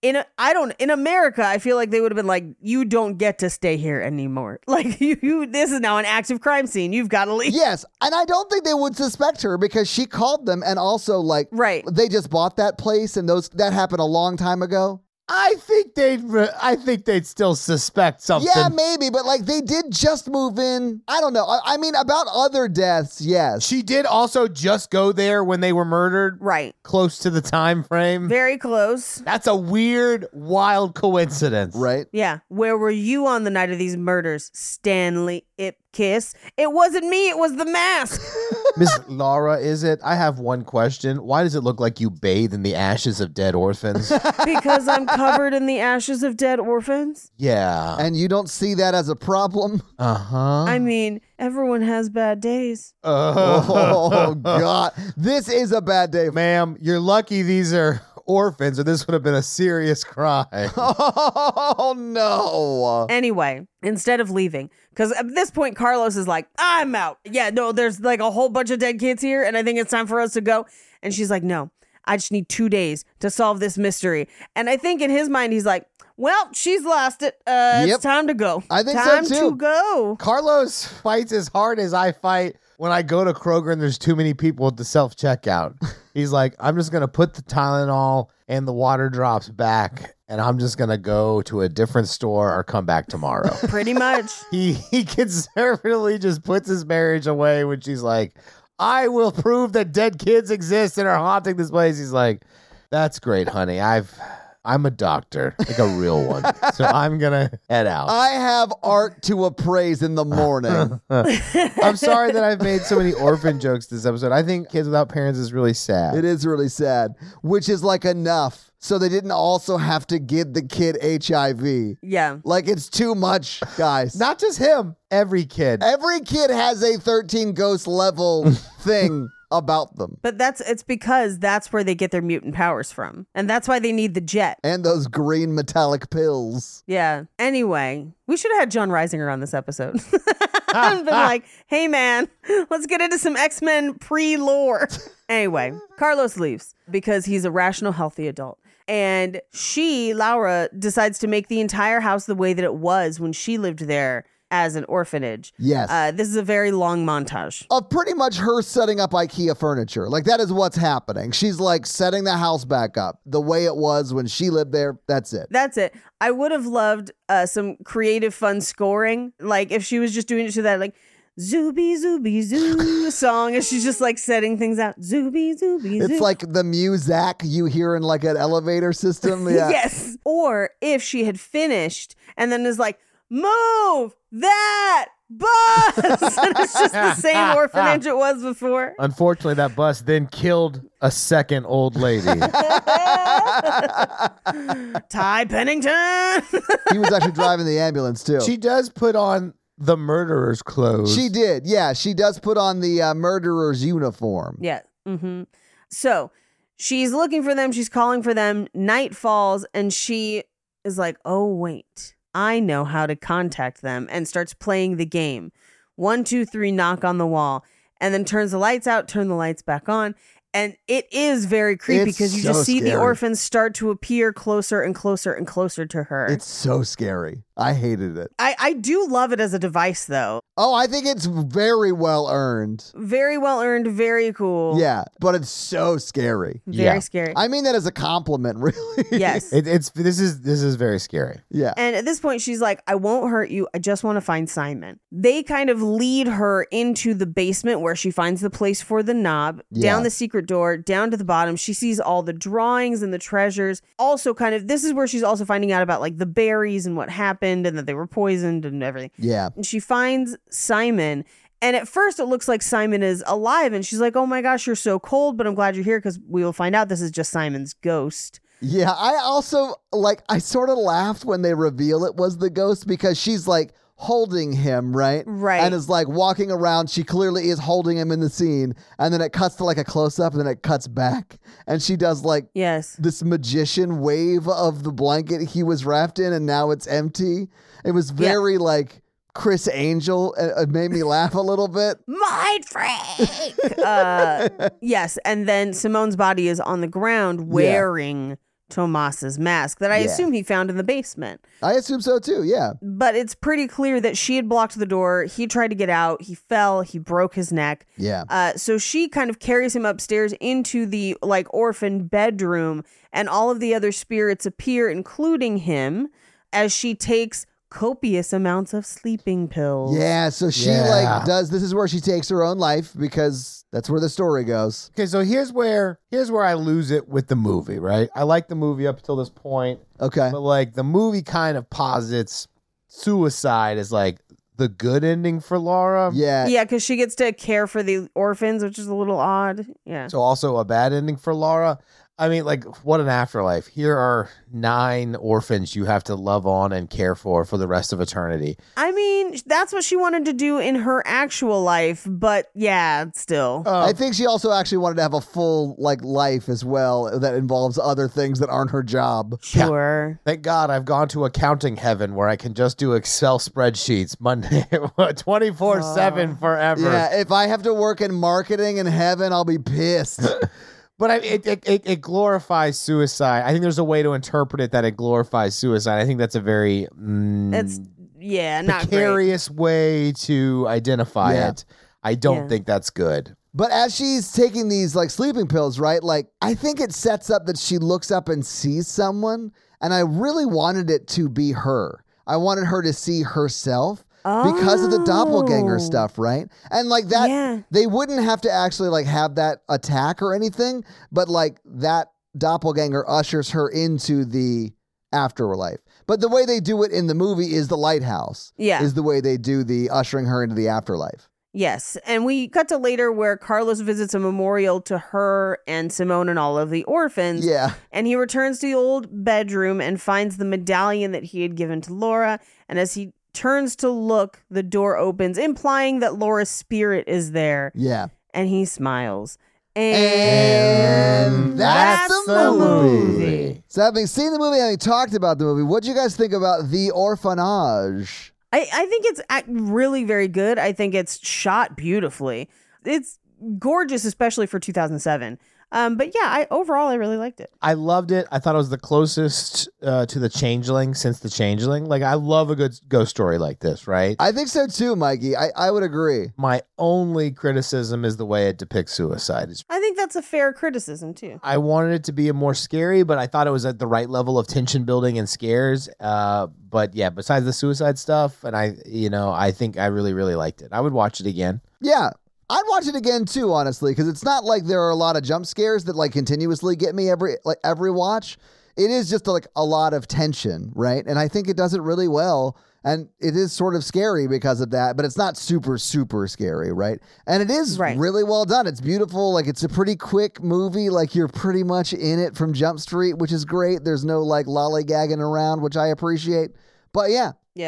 In America, I feel like they would have been like, you don't get to stay here anymore. Like this is now an active crime scene. You've got to leave. Yes, and I don't think they would suspect her because she called them, and also like Right. they just bought that place, and that happened a long time ago. I think they'd still suspect something. Yeah, maybe, but like they did just move in. I don't know. I mean, about other deaths, yes. She did also just go there when they were murdered. Right. Close to the time frame. Very close. That's a weird, wild coincidence. Right? Yeah. Where were you on the night of these murders, Stanley Ipkiss? It wasn't me. It was the mask. Miss Laura, is it? I have one question. Why does it look like you bathe in the ashes of dead orphans? Because I'm covered in the ashes of dead orphans. Yeah. And you don't see that as a problem? Uh-huh. I mean, everyone has bad days. Oh, God. This is a bad day. Ma'am, you're lucky these are orphans, or this would have been a serious crime. Oh, no. Anyway, instead of leaving, because at this point, Carlos is like, I'm out. Yeah, no, there's like a whole bunch of dead kids here, and I think it's time for us to go. And she's like, no, I just need 2 days to solve this mystery. And I think in his mind, he's like, well, she's lost it. Yep. It's time to go. I think so, time too. to go. Carlos fights as hard as I fight when I go to Kroger and there's too many people at the self-checkout. He's like, I'm just going to put the Tylenol and the water drops back, and I'm just going to go to a different store or come back tomorrow. Pretty much. He conservatively just puts his marriage away when she's like, I will prove that dead kids exist and are haunting this place. He's like, that's great, honey. I'm a doctor, like a real one. So I'm going to head out. I have art to appraise in the morning. I'm sorry that I've made so many orphan jokes this episode. I think Kids Without Parents is really sad. It is really sad, which is like enough. So they didn't also have to give the kid HIV. Yeah. Like, it's too much, guys. Not just him, every kid. Every kid has a 13 ghost level thing about them. But it's because that's where they get their mutant powers from. And that's why they need the jet. And those green metallic pills. Yeah. Anyway, we should have had John Reisinger on this episode. And been like, hey man, let's get into some X-Men pre-lore. Anyway, Carlos leaves because he's a rational, healthy adult. And Laura, decides to make the entire house the way that it was when she lived there as an orphanage. Yes. This is a very long montage. Of pretty much her setting up IKEA furniture. Like, that is what's happening. She's like setting the house back up the way it was when she lived there. That's it. That's it. I would have loved some creative, fun scoring. Like if she was just doing it to that, like, Zooby, zooby, zoo song, and she's just like setting things out. Zooby, zooby, zoo. It's like the Muzak you hear in like an elevator system. Yeah. Yes. Or if she had finished and then is like, move that bus. And it's just the same orphanage it was before. Unfortunately, that bus then killed a second old lady. Ty Pennington. He was actually driving the ambulance too. She does put on the murderer's clothes. She did. Yeah, she does put on the murderer's uniform. Yeah. Mm-hmm. So she's looking for them. She's calling for them. Night falls and she is like, oh, wait, I know how to contact them, and starts playing the game. 1, 2, 3, knock on the wall, and then turns the lights out, turn the lights back on. And it is very creepy It's because you so just see the scary. orphans start to appear closer and closer and closer to her. It's so scary. I hated it. I do love it as a device, though. Oh, I think it's very well earned. Very well earned, very cool. Yeah, but it's so scary. Very Yeah. scary. I mean that as a compliment, really. Yes. This is very scary. Yeah. And at this point, she's like, I won't hurt you. I just want to find Simon. They kind of lead her into the basement where she finds the place for the knob, down the secret door, down to the bottom. She sees all the drawings and the treasures. Also, kind of, this is where she's also finding out about like the berries and what happened and that they were poisoned and everything. Yeah. And she finds Simon. And at first it looks like Simon is alive. And she's like, oh my gosh, you're so cold, but I'm glad you're here because we will find out this is just Simon's ghost. Yeah, I also, I sort of laughed when they reveal it was the ghost because she's like holding him, right? Right. And is like walking around. She clearly is holding him in the scene. And then it cuts to like a close up and then it cuts back. And she does like Yes. this magician wave of the blanket he was wrapped in and now it's empty. It was very like Chris Angel. It made me laugh a little bit. Mind freak. Yes. And then Simone's body is on the ground wearing Tomas's mask that I Yeah. assume he found in the basement. I assume so too, yeah. But it's pretty clear that she had blocked the door. He tried to get out. He fell. He broke his neck. Yeah. So she kind of carries him upstairs into the like orphan bedroom, and all of the other spirits appear, including him, as she takes copious amounts of sleeping pills. Yeah, so she like does, this is where she takes her own life because that's where the story goes. Okay, so here's where I lose it with the movie, right? I like the movie up until this point, Okay. but like the movie kind of posits suicide as like the good ending for Laura. Yeah. Yeah, because she gets to care for the orphans, which is a little odd. Yeah. So also a bad ending for Laura. I mean, like, what an afterlife. Here are 9 orphans you have to love on and care for the rest of eternity. I mean, that's what she wanted to do in her actual life, but yeah, still. I think she also actually wanted to have a full like life as well that involves other things that aren't her job. Sure. Thank God I've gone to accounting heaven where I can just do Excel spreadsheets Monday 24/7 forever. Yeah, if I have to work in marketing in heaven, I'll be pissed. But it glorifies suicide. I think there's a way to interpret it that it glorifies suicide. I think that's a very It's, yeah, not great. precarious way to identify Yeah. it. I don't think that's good. But as she's taking these like sleeping pills, right? Like I think it sets up that she looks up and sees someone, and I really wanted it to be her. I wanted her to see herself because of the doppelganger stuff, right? And like that, Yeah. they wouldn't have to actually like have that attack or anything, but like that doppelganger ushers her into the afterlife. But the way they do it in the movie is the lighthouse. Yeah. Is the way they do the ushering her into the afterlife. Yes. And we cut to later where Carlos visits a memorial to her and Simone and all of the orphans. Yeah. And he returns to the old bedroom and finds the medallion that he had given to Laura. And as he turns to look, the door opens, implying that Laura's spirit is there. Yeah. And he smiles. And that's the movie. So having seen the movie, having talked about the movie, what do you guys think about The Orphanage? I think it's really very good. I think it's shot beautifully. It's gorgeous, especially for 2007. But yeah, overall, I really liked it. I loved it. I thought it was the closest to The Changeling since The Changeling. Like, I love a good ghost story like this, right? I think so too, Mikey. I would agree. My only criticism is the way it depicts suicide. I think that's a fair criticism, too. I wanted it to be more scary, but I thought it was at the right level of tension building and scares. But yeah, besides the suicide stuff, and I think I really, really liked it. I would watch it again. Yeah. I'd watch it again too, honestly, because it's not like there are a lot of jump scares that like continuously get me every watch. It is just like a lot of tension, right? And I think it does it really well. And it is sort of scary because of that, but it's not super, super scary, right? And it is really well done. It's beautiful. Like, it's a pretty quick movie. Like, you're pretty much in it from Jump Street, which is great. There's no like lollygagging around, which I appreciate. But yeah,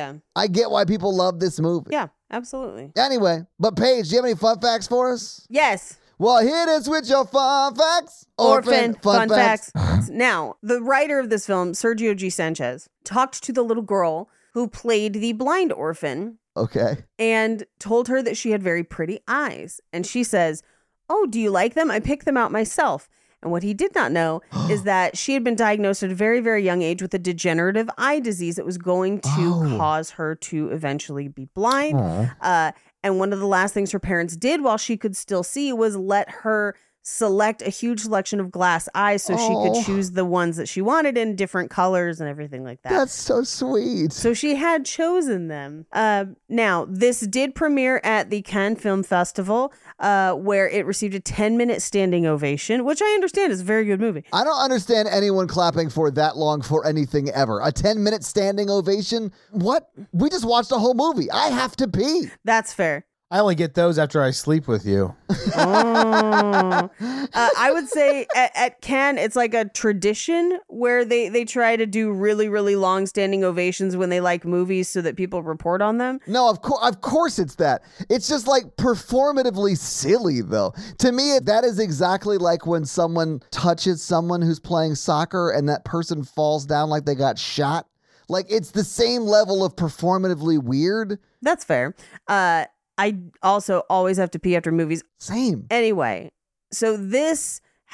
I get why people love this movie. Yeah, absolutely. Anyway, but Paige, do you have any fun facts for us? Yes. Well, hit us with your fun facts. Orphan fun facts. Now, the writer of this film, Sergio G. Sanchez, talked to the little girl who played the blind orphan. Okay. And told her that she had very pretty eyes. And she says, "Oh, do you like them? I picked them out myself." And what he did not know is that she had been diagnosed at a very, very young age with a degenerative eye disease that was going to cause her to eventually be blind. And one of the last things her parents did while she could still see was let her select a huge selection of glass eyes so she could choose the ones that she wanted in different colors and everything like that. That's so sweet. So she had chosen them. Now, this did premiere at the Cannes Film Festival, where it received a 10-minute standing ovation, which I understand is a very good movie. I don't understand anyone clapping for that long for anything ever. A 10-minute standing ovation? What? We just watched a whole movie. I have to pee. That's fair. I only get those after I sleep with you. I would say at Cannes, it's like a tradition where they try to do really, really long standing ovations when they like movies so that people report on them. No, of course it's that. It's just like performatively silly, though. To me, that is exactly like when someone touches someone who's playing soccer and that person falls down like they got shot. Like, it's the same level of performatively weird. That's fair. I also always have to pee after movies. Same. Anyway, so this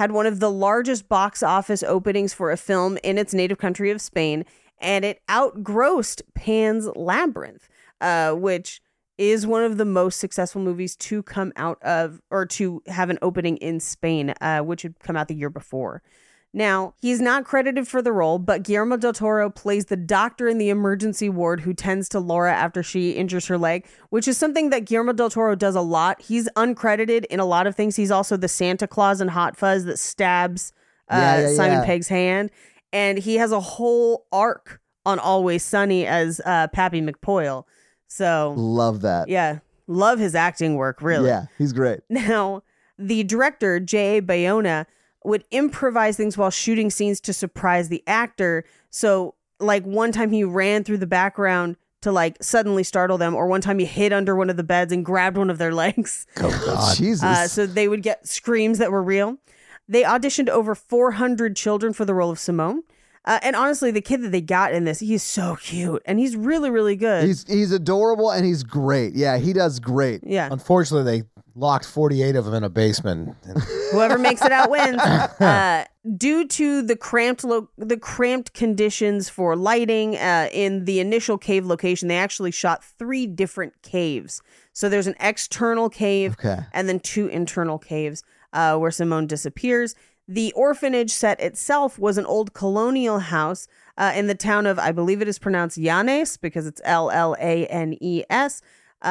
had one of the largest box office openings for a film in its native country of Spain, and it outgrossed Pan's Labyrinth, which is one of the most successful movies to come out of, or to have an opening in Spain, which had come out the year before. Now, he's not credited for the role, but Guillermo del Toro plays the doctor in the emergency ward who tends to Laura after she injures her leg, which is something that Guillermo del Toro does a lot. He's uncredited in a lot of things. He's also the Santa Claus in Hot Fuzz that stabs Simon Pegg's hand. And he has a whole arc on Always Sunny as Pappy McPoyle. So Love that. yeah, love his acting work, really. Yeah, he's great. Now, the director, J.A. Bayona, would improvise things while shooting scenes to surprise the actor. So, like, one time he ran through the background to, like, suddenly startle them, or one time he hid under one of the beds and grabbed one of their legs. Oh, Jesus. So they would get screams that were real. They auditioned over 400 children for the role of Simone. And honestly, the kid that they got in this, he's so cute. And he's really, really good. He's adorable and he's great. Yeah, he does great. Yeah. Unfortunately, they locked 48 of them in a basement. Whoever makes it out wins. Due to the cramped conditions for lighting in the initial cave location, they actually shot 3 different caves. So there's an external cave and then 2 internal caves where Simone disappears. The orphanage set itself was an old colonial house in the town of, I believe it is pronounced Llanes because it's Llanes.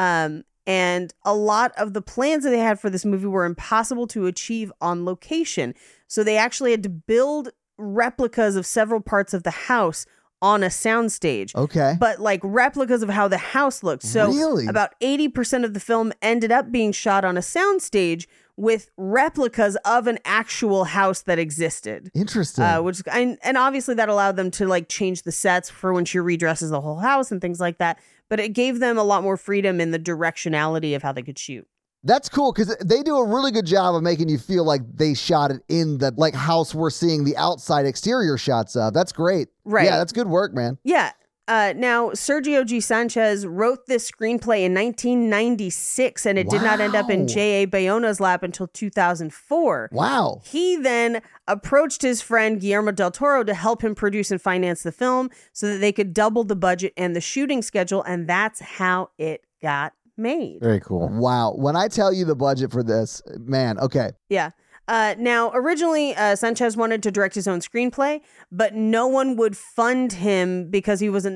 And a lot of the plans that they had for this movie were impossible to achieve on location. So they actually had to build replicas of several parts of the house on a soundstage. Okay. But like replicas of how the house looked. So Really? about 80% of the film ended up being shot on a soundstage with replicas of an actual house that existed. Interesting. And obviously that allowed them to like change the sets for when she redresses the whole house and things like that. But it gave them a lot more freedom in the directionality of how they could shoot. That's cool because they do a really good job of making you feel like they shot it in the like house we're seeing the outside exterior shots of. That's great. Right. Yeah, that's good work, man. Yeah. Now, Sergio G. Sanchez wrote this screenplay in 1996, and it did not end up in Wow. J.A. Bayona's lap until 2004. Wow. He then approached his friend Guillermo del Toro to help him produce and finance the film so that they could double the budget and the shooting schedule, and that's how it got made. Very cool. Wow. When I tell you the budget for this, man, okay. Yeah. Now, originally, Sanchez wanted to direct his own screenplay, but no one would fund him because he was an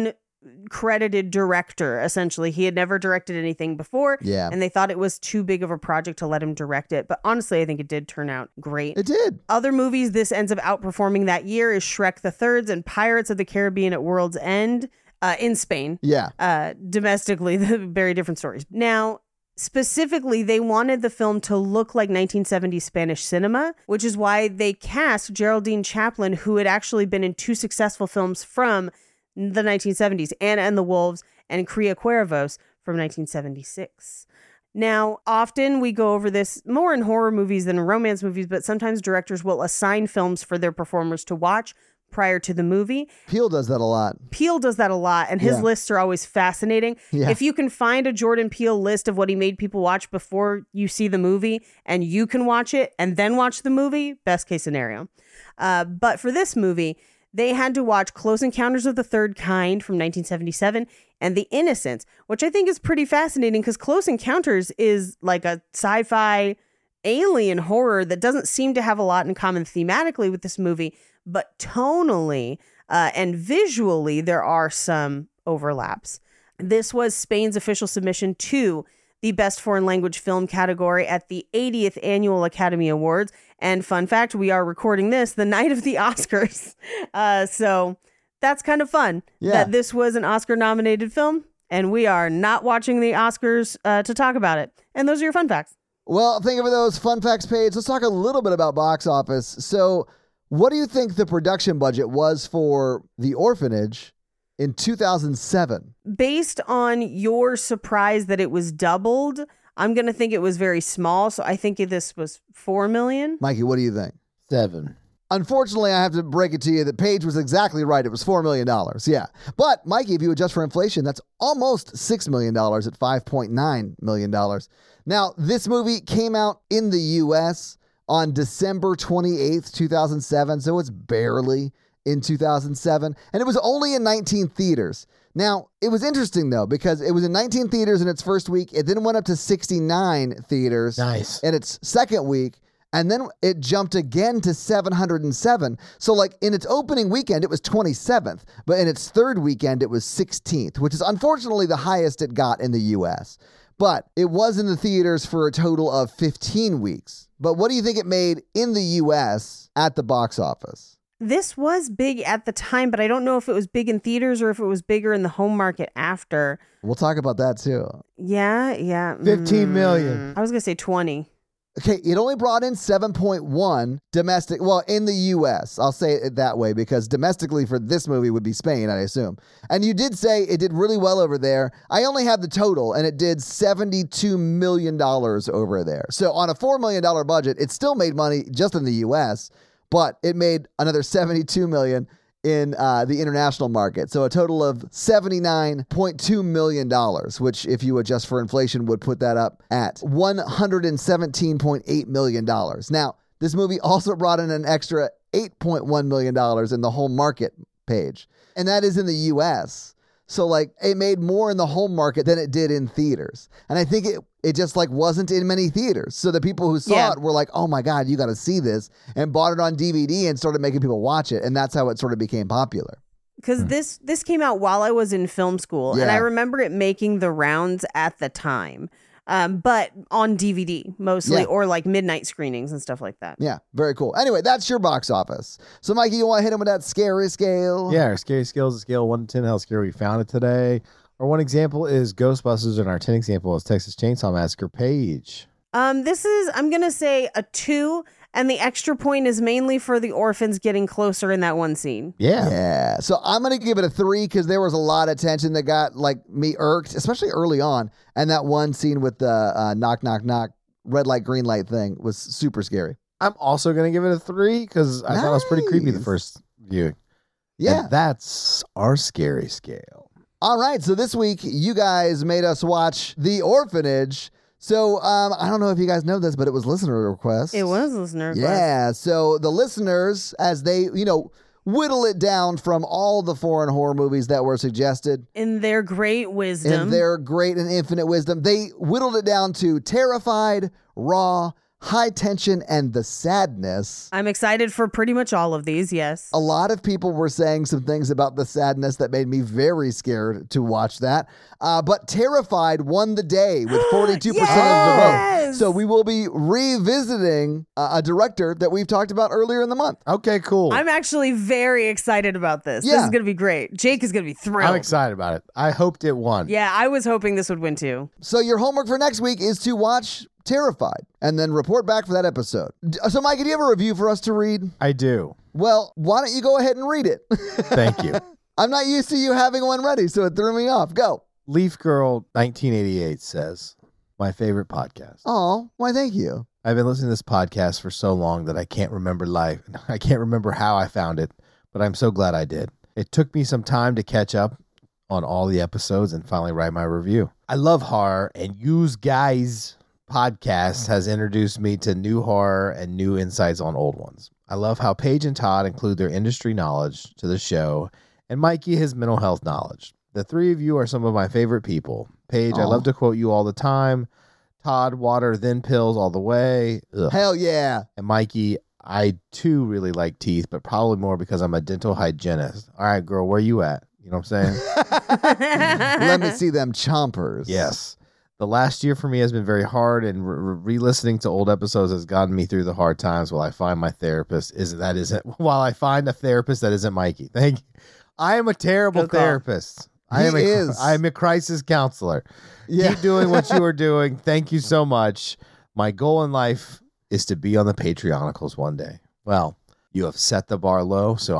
uncredited director, essentially. He had never directed anything before, Yeah. and they thought it was too big of a project to let him direct it. But honestly, I think it did turn out great. It did. Other movies this ends up outperforming that year is Shrek the Thirds and Pirates of the Caribbean at World's End in Spain. Yeah. Domestically, very different stories. Now, specifically, they wanted the film to look like 1970s Spanish cinema, which is why they cast Geraldine Chaplin, who had actually been in 2 successful films from the 1970s, Anna and the Wolves and Cría Cuervos from 1976. Now, often we go over this more in horror movies than in romance movies, but sometimes directors will assign films for their performers to watch prior to the movie. Peele does that a lot. Peele does that a lot, and his Yeah. lists are always fascinating. Yeah. If you can find a Jordan Peele list of what he made people watch before you see the movie, and you can watch it and then watch the movie, best case scenario. But for this movie, they had to watch Close Encounters of the Third Kind from 1977 and The Innocents, which I think is pretty fascinating because Close Encounters is like a sci-fi alien horror that doesn't seem to have a lot in common thematically with this movie, but tonally and visually, there are some overlaps. This was Spain's official submission to the Best Foreign Language Film category at the 80th Annual Academy Awards. And fun fact, we are recording this the night of the Oscars. So that's kind of fun that this was an Oscar-nominated film, and we are not watching the Oscars to talk about it. And those are your fun facts. Well, thank you for those fun facts page. Let's talk a little bit about box office. So, what do you think the production budget was for The Orphanage in 2007? Based on your surprise that it was doubled, I'm going to think it was very small. So I think this was $4 million. Mikey, what do you think? 7. Unfortunately, I have to break it to you that Paige was exactly right. It was $4 million. Yeah. But, Mikey, if you adjust for inflation, that's almost $6 million at $5.9 million. Now, this movie came out in the U.S. on December 28th, 2007. So it's barely in 2007. And it was only in 19 theaters. Now, it was interesting, though, because it was in 19 theaters in its first week. It then went up to 69 theaters in its second week. And then it jumped again to 707. So, like, in its opening weekend, it was 27th. But in its third weekend, it was 16th, which is unfortunately the highest it got in the U.S. But it was in the theaters for a total of 15 weeks. But what do you think it made in the U.S. at the box office? This was big at the time, but I don't know if it was big in theaters or if it was bigger in the home market after. We'll talk about that, too. Yeah. 15 million. I was going to say 20. Okay, it only brought in 7.1 domestic, well, in the U.S. I'll say it that way because domestically for this movie would be Spain, I assume. And you did say it did really well over there. I only have the total, and it did $72 million over there. So on a $4 million budget, it still made money just in the U.S., but it made another $72 million in the international market. So a total of $79.2 million, which if you adjust for inflation would put that up at $117.8 million. Now, this movie also brought in an extra $8.1 million in the home market page, and that is in the U.S. So, like, it made more in the home market than it did in theaters. And I think it just, like, wasn't in many theaters. So the people who saw it were like, oh, my God, you got to see this, and bought it on DVD and started making people watch it. And that's how it sort of became popular. Because this came out while I was in film school, and I remember it making the rounds at the time. But on DVD mostly, or like midnight screenings and stuff like that. Yeah, very cool. Anyway, that's your box office. So, Mikey, you want to hit him with that scary scale? Yeah, our scary scale is a scale 1 to 10. How scary we found it today. Our one example is Ghostbusters, and our 10 example is Texas Chainsaw Massacre. Paige. I'm going to say a 2, and the extra point is mainly for the orphans getting closer in that one scene. Yeah. So I'm going to give it a 3 because there was a lot of tension that got like me irked, especially early on. And that one scene with the knock, knock, knock, red light, green light thing was super scary. I'm also going to give it a 3 because I thought it was pretty creepy the first viewing. Yeah. And that's our scary scale. All right. So this week, you guys made us watch The Orphanage. So I don't know if you guys know this, but it was listener request. It was listener request. Yeah. So the listeners, as they, whittle it down from all the foreign horror movies that were suggested. In their great wisdom. In their great and infinite wisdom. They whittled it down to Terrified, Raw, High Tension, and The Sadness. I'm excited for pretty much all of these, yes. A lot of people were saying some things about The Sadness that made me very scared to watch that. But Terrified won the day with 42% of the vote. So we will be revisiting a director that we've talked about earlier in the month. Okay, cool. I'm actually very excited about this. Yeah. This is going to be great. Jake is going to be thrilled. I'm excited about it. I hoped it won. Yeah, I was hoping this would win too. So your homework for next week is to watch Terrified and then report back for that episode. So, Mike, do you have a review for us to read? I do. Well, why don't you go ahead and read it? Thank you. I'm not used to you having one ready, so it threw me off. Go. Leaf Girl 1988 says, my favorite podcast. Oh, why, thank you. I've been listening to this podcast for so long that I can't remember life. I can't remember how I found it, but I'm so glad I did. It took me some time to catch up on all the episodes and finally write my review. I love horror, and yous guys podcast has introduced me to new horror and new insights on old ones. I love how Paige and Todd include their industry knowledge to the show, and Mikey his mental health knowledge. The three of you are some of my favorite people. Paige, I love to quote you all the time. Todd, water, then pills all the way. Ugh. Hell yeah. And Mikey, I too really like teeth, but probably more because I'm a dental hygienist. All right, girl, where you at? You know what I'm saying? Let me see them chompers. Yes. The last year for me has been very hard, and re-listening to old episodes has gotten me through the hard times while I find my therapist while I find a therapist that isn't Mikey. Thank you. I am a terrible therapist. I am a crisis counselor. Yeah. Keep doing what you are doing. Thank you so much. My goal in life is to be on the Patreonicals one day. Well, you have set the bar low, so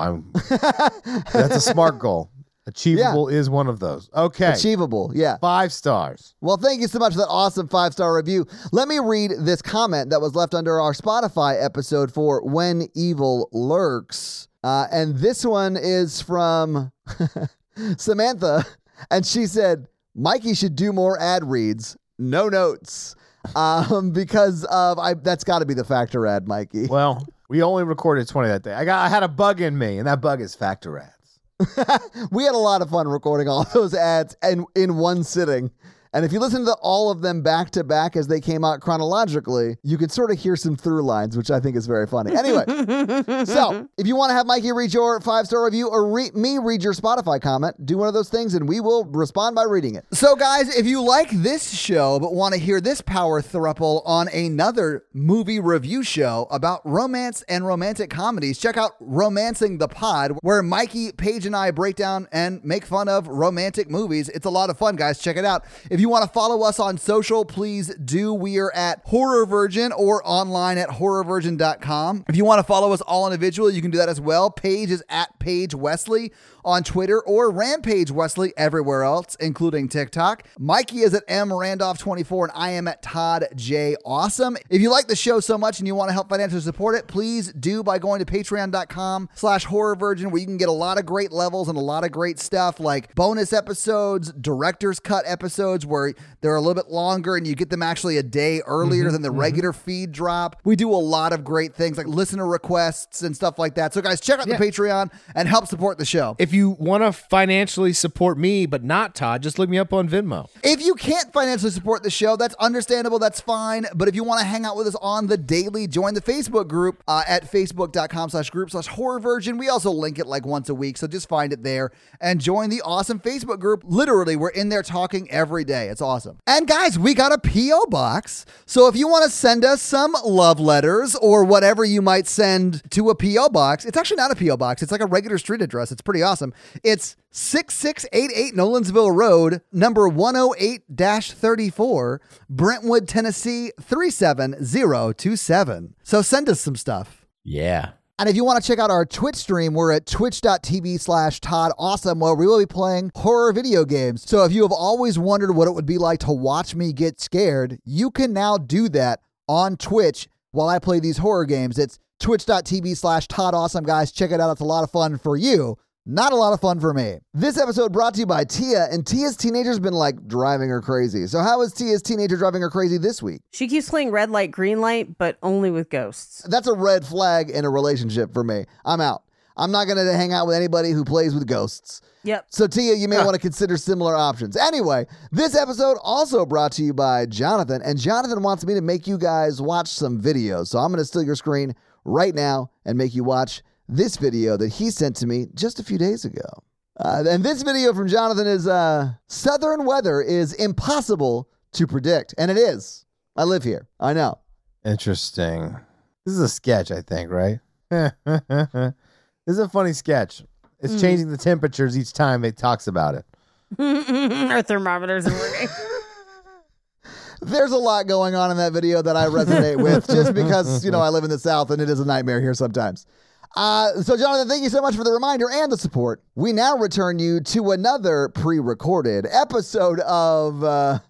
that's a smart goal. Achievable is one of those. Okay. Achievable, yeah. 5 stars. Well, thank you so much for that awesome 5-star review. Let me read this comment that was left under our Spotify episode for When Evil Lurks. And this one is from Samantha. And she said, Mikey should do more ad reads. No notes. because of that's got to be the factor ad, Mikey. Well, we only recorded 20 that day. I had a bug in me, and that bug is factor ads. We had a lot of fun recording all those ads and in one sitting. And if you listen to all of them back to back as they came out chronologically, you could sort of hear some through lines, which I think is very funny. Anyway, so if you want to have Mikey read your 5-star review or me read your Spotify comment, do one of those things and we will respond by reading it. So guys, if you like this show but want to hear this power throuple on another movie review show about romance and romantic comedies, check out Romancing the Pod, where Mikey, Paige, and I break down and make fun of romantic movies. It's a lot of fun, guys. Check it out. If you want to follow us on social, please do. We are at Horror Virgin or online at horrorvirgin.com. If you want to follow us all individually, you can do that as well. Paige is at Paige Wesley on Twitter or Rampage Wesley everywhere else, including TikTok. Mikey is at mrandolph24 and I am at Todd J. Awesome. If you like the show so much and you want to help financially support it, please do by going to patreon.com/horrorvirgin, where you can get a lot of great levels and a lot of great stuff like bonus episodes, director's cut episodes where they're a little bit longer and you get them actually a day earlier than the regular feed drop. We do a lot of great things like listener requests and stuff like that. So guys, check out the Patreon and help support the show. If you want to financially support me, but not Todd, just look me up on Venmo. If you can't financially support the show, that's understandable. That's fine. But if you want to hang out with us on the daily, join the Facebook group at facebook.com/group/horrorvirgin. We also link it like once a week. So just find it there and join the awesome Facebook group. Literally, we're in there talking every day. It's awesome. And guys, we got a P.O. box. So if you want to send us some love letters or whatever you might send to a P.O. box, it's actually not a P.O. box. It's like a regular street address. It's pretty awesome. It's 6688 Nolensville Road, number 108-34, Brentwood, Tennessee 37027. So send us some stuff. Yeah. And if you want to check out our Twitch stream, we're at twitch.tv/Todd Awesome, where we will be playing horror video games. So if you have always wondered what it would be like to watch me get scared, you can now do that on Twitch while I play these horror games. It's twitch.tv/Todd Awesome, guys. Check it out. It's a lot of fun for you. Not a lot of fun for me. This episode brought to you by Tia, and Tia's teenager's been like driving her crazy. So how is Tia's teenager driving her crazy this week? She keeps playing red light, green light, but only with ghosts. That's a red flag in a relationship for me. I'm out. I'm not going to hang out with anybody who plays with ghosts. Yep. So Tia, you may want to consider similar options. Anyway, this episode also brought to you by Jonathan, and Jonathan wants me to make you guys watch some videos. So I'm going to steal your screen right now and make you watch this video that he sent to me just a few days ago. And this video from Jonathan is Southern weather is impossible to predict. And it is. I live here. I know. Interesting. This is a sketch, I think, right? This is a funny sketch. It's changing the temperatures each time it talks about it. Our thermometers are working. There's a lot going on in that video that I resonate with just because, I live in the South and it is a nightmare here sometimes. So Jonathan, thank you so much for the reminder and the support. We now return you to another pre-recorded episode of the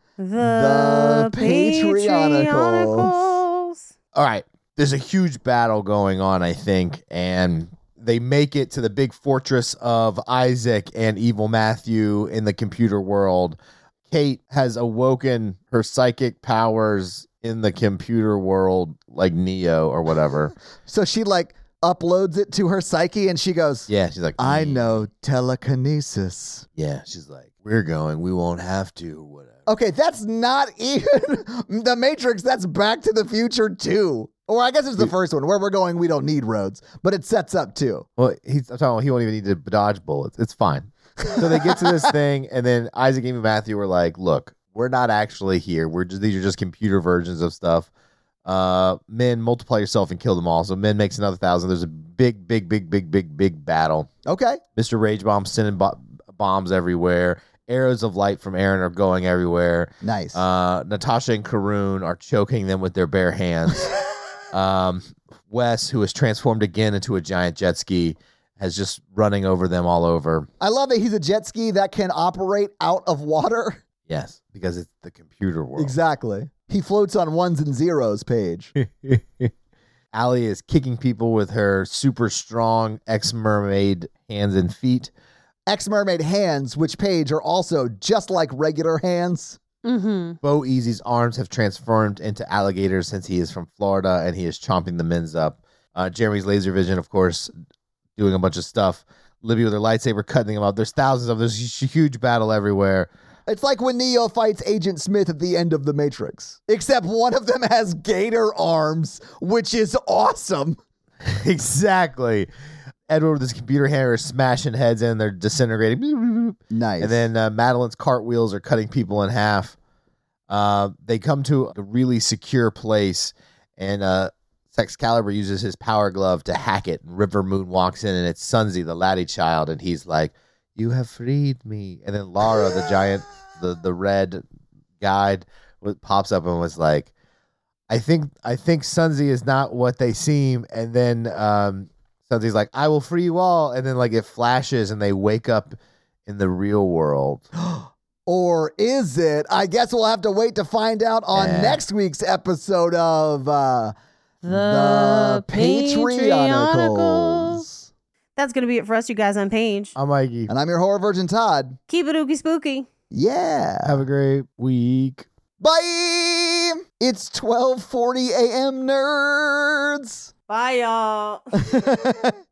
Patreonicals. All right. There's a huge battle going on, I think, and they make it to the big fortress of Isaac and Evil Matthew in the computer world. Kate has awoken her psychic powers in the computer world, like Neo or whatever. So she uploads it to her psyche and she goes, yeah, she's like, I know telekinesis. Yeah, she's like, we won't have to, or whatever. Okay, that's not even the Matrix. That's Back to the Future 2. Or I guess it's the first one where we're going, we don't need roads, but it sets up 2. Well, he won't even need to dodge bullets. It's fine. So they get to this thing, and then Isaac and Matthew were like, look, we're not actually here. These are just computer versions of stuff. Men, multiply yourself and kill them all. So men makes another 1,000. There's a big battle. Okay. Mr. Rage Bomb sending bombs everywhere. Arrows of light from Aaron are going everywhere. Nice. Natasha and Karun are choking them with their bare hands. Wes, who is transformed again into a giant jet ski, has just running over them all over. I love that he's a jet ski that can operate out of water. Yes, because it's the computer world. Exactly. He floats on ones and zeros, Paige. Allie is kicking people with her super strong ex-mermaid hands and feet. Ex-mermaid hands, which, Paige, are also just like regular hands. Mm-hmm. Bo Easy's arms have transformed into alligators since he is from Florida and he is chomping the Mins up. Jeremy's laser vision, of course, doing a bunch of stuff. Libby with her lightsaber cutting them up. There's thousands of them. There's a huge battle everywhere. It's like when Neo fights Agent Smith at the end of The Matrix, except one of them has gator arms, which is awesome. Exactly. Edward with his computer hammer is smashing heads in. They're disintegrating. Nice. And then Madeline's cartwheels are cutting people in half. They come to a really secure place, and Excalibur uses his power glove to hack it. And River Moon walks in, and it's Sunzi, the laddie child, and he's like, "You have freed me." And then Lara, the giant, the red guide, pops up and was like, I think Sunzi is not what they seem. And then Sunzi's like, "I will free you all." And then like it flashes, and they wake up in the real world. Or is it? I guess we'll have to wait to find out on next week's episode of The Patreonicals. That's going to be it for us, you guys, on Page. I'm Mikey. And I'm your horror virgin, Todd. Keep it ooky spooky. Yeah. Have a great week. Bye. It's 12:40 a.m. nerds. Bye, y'all.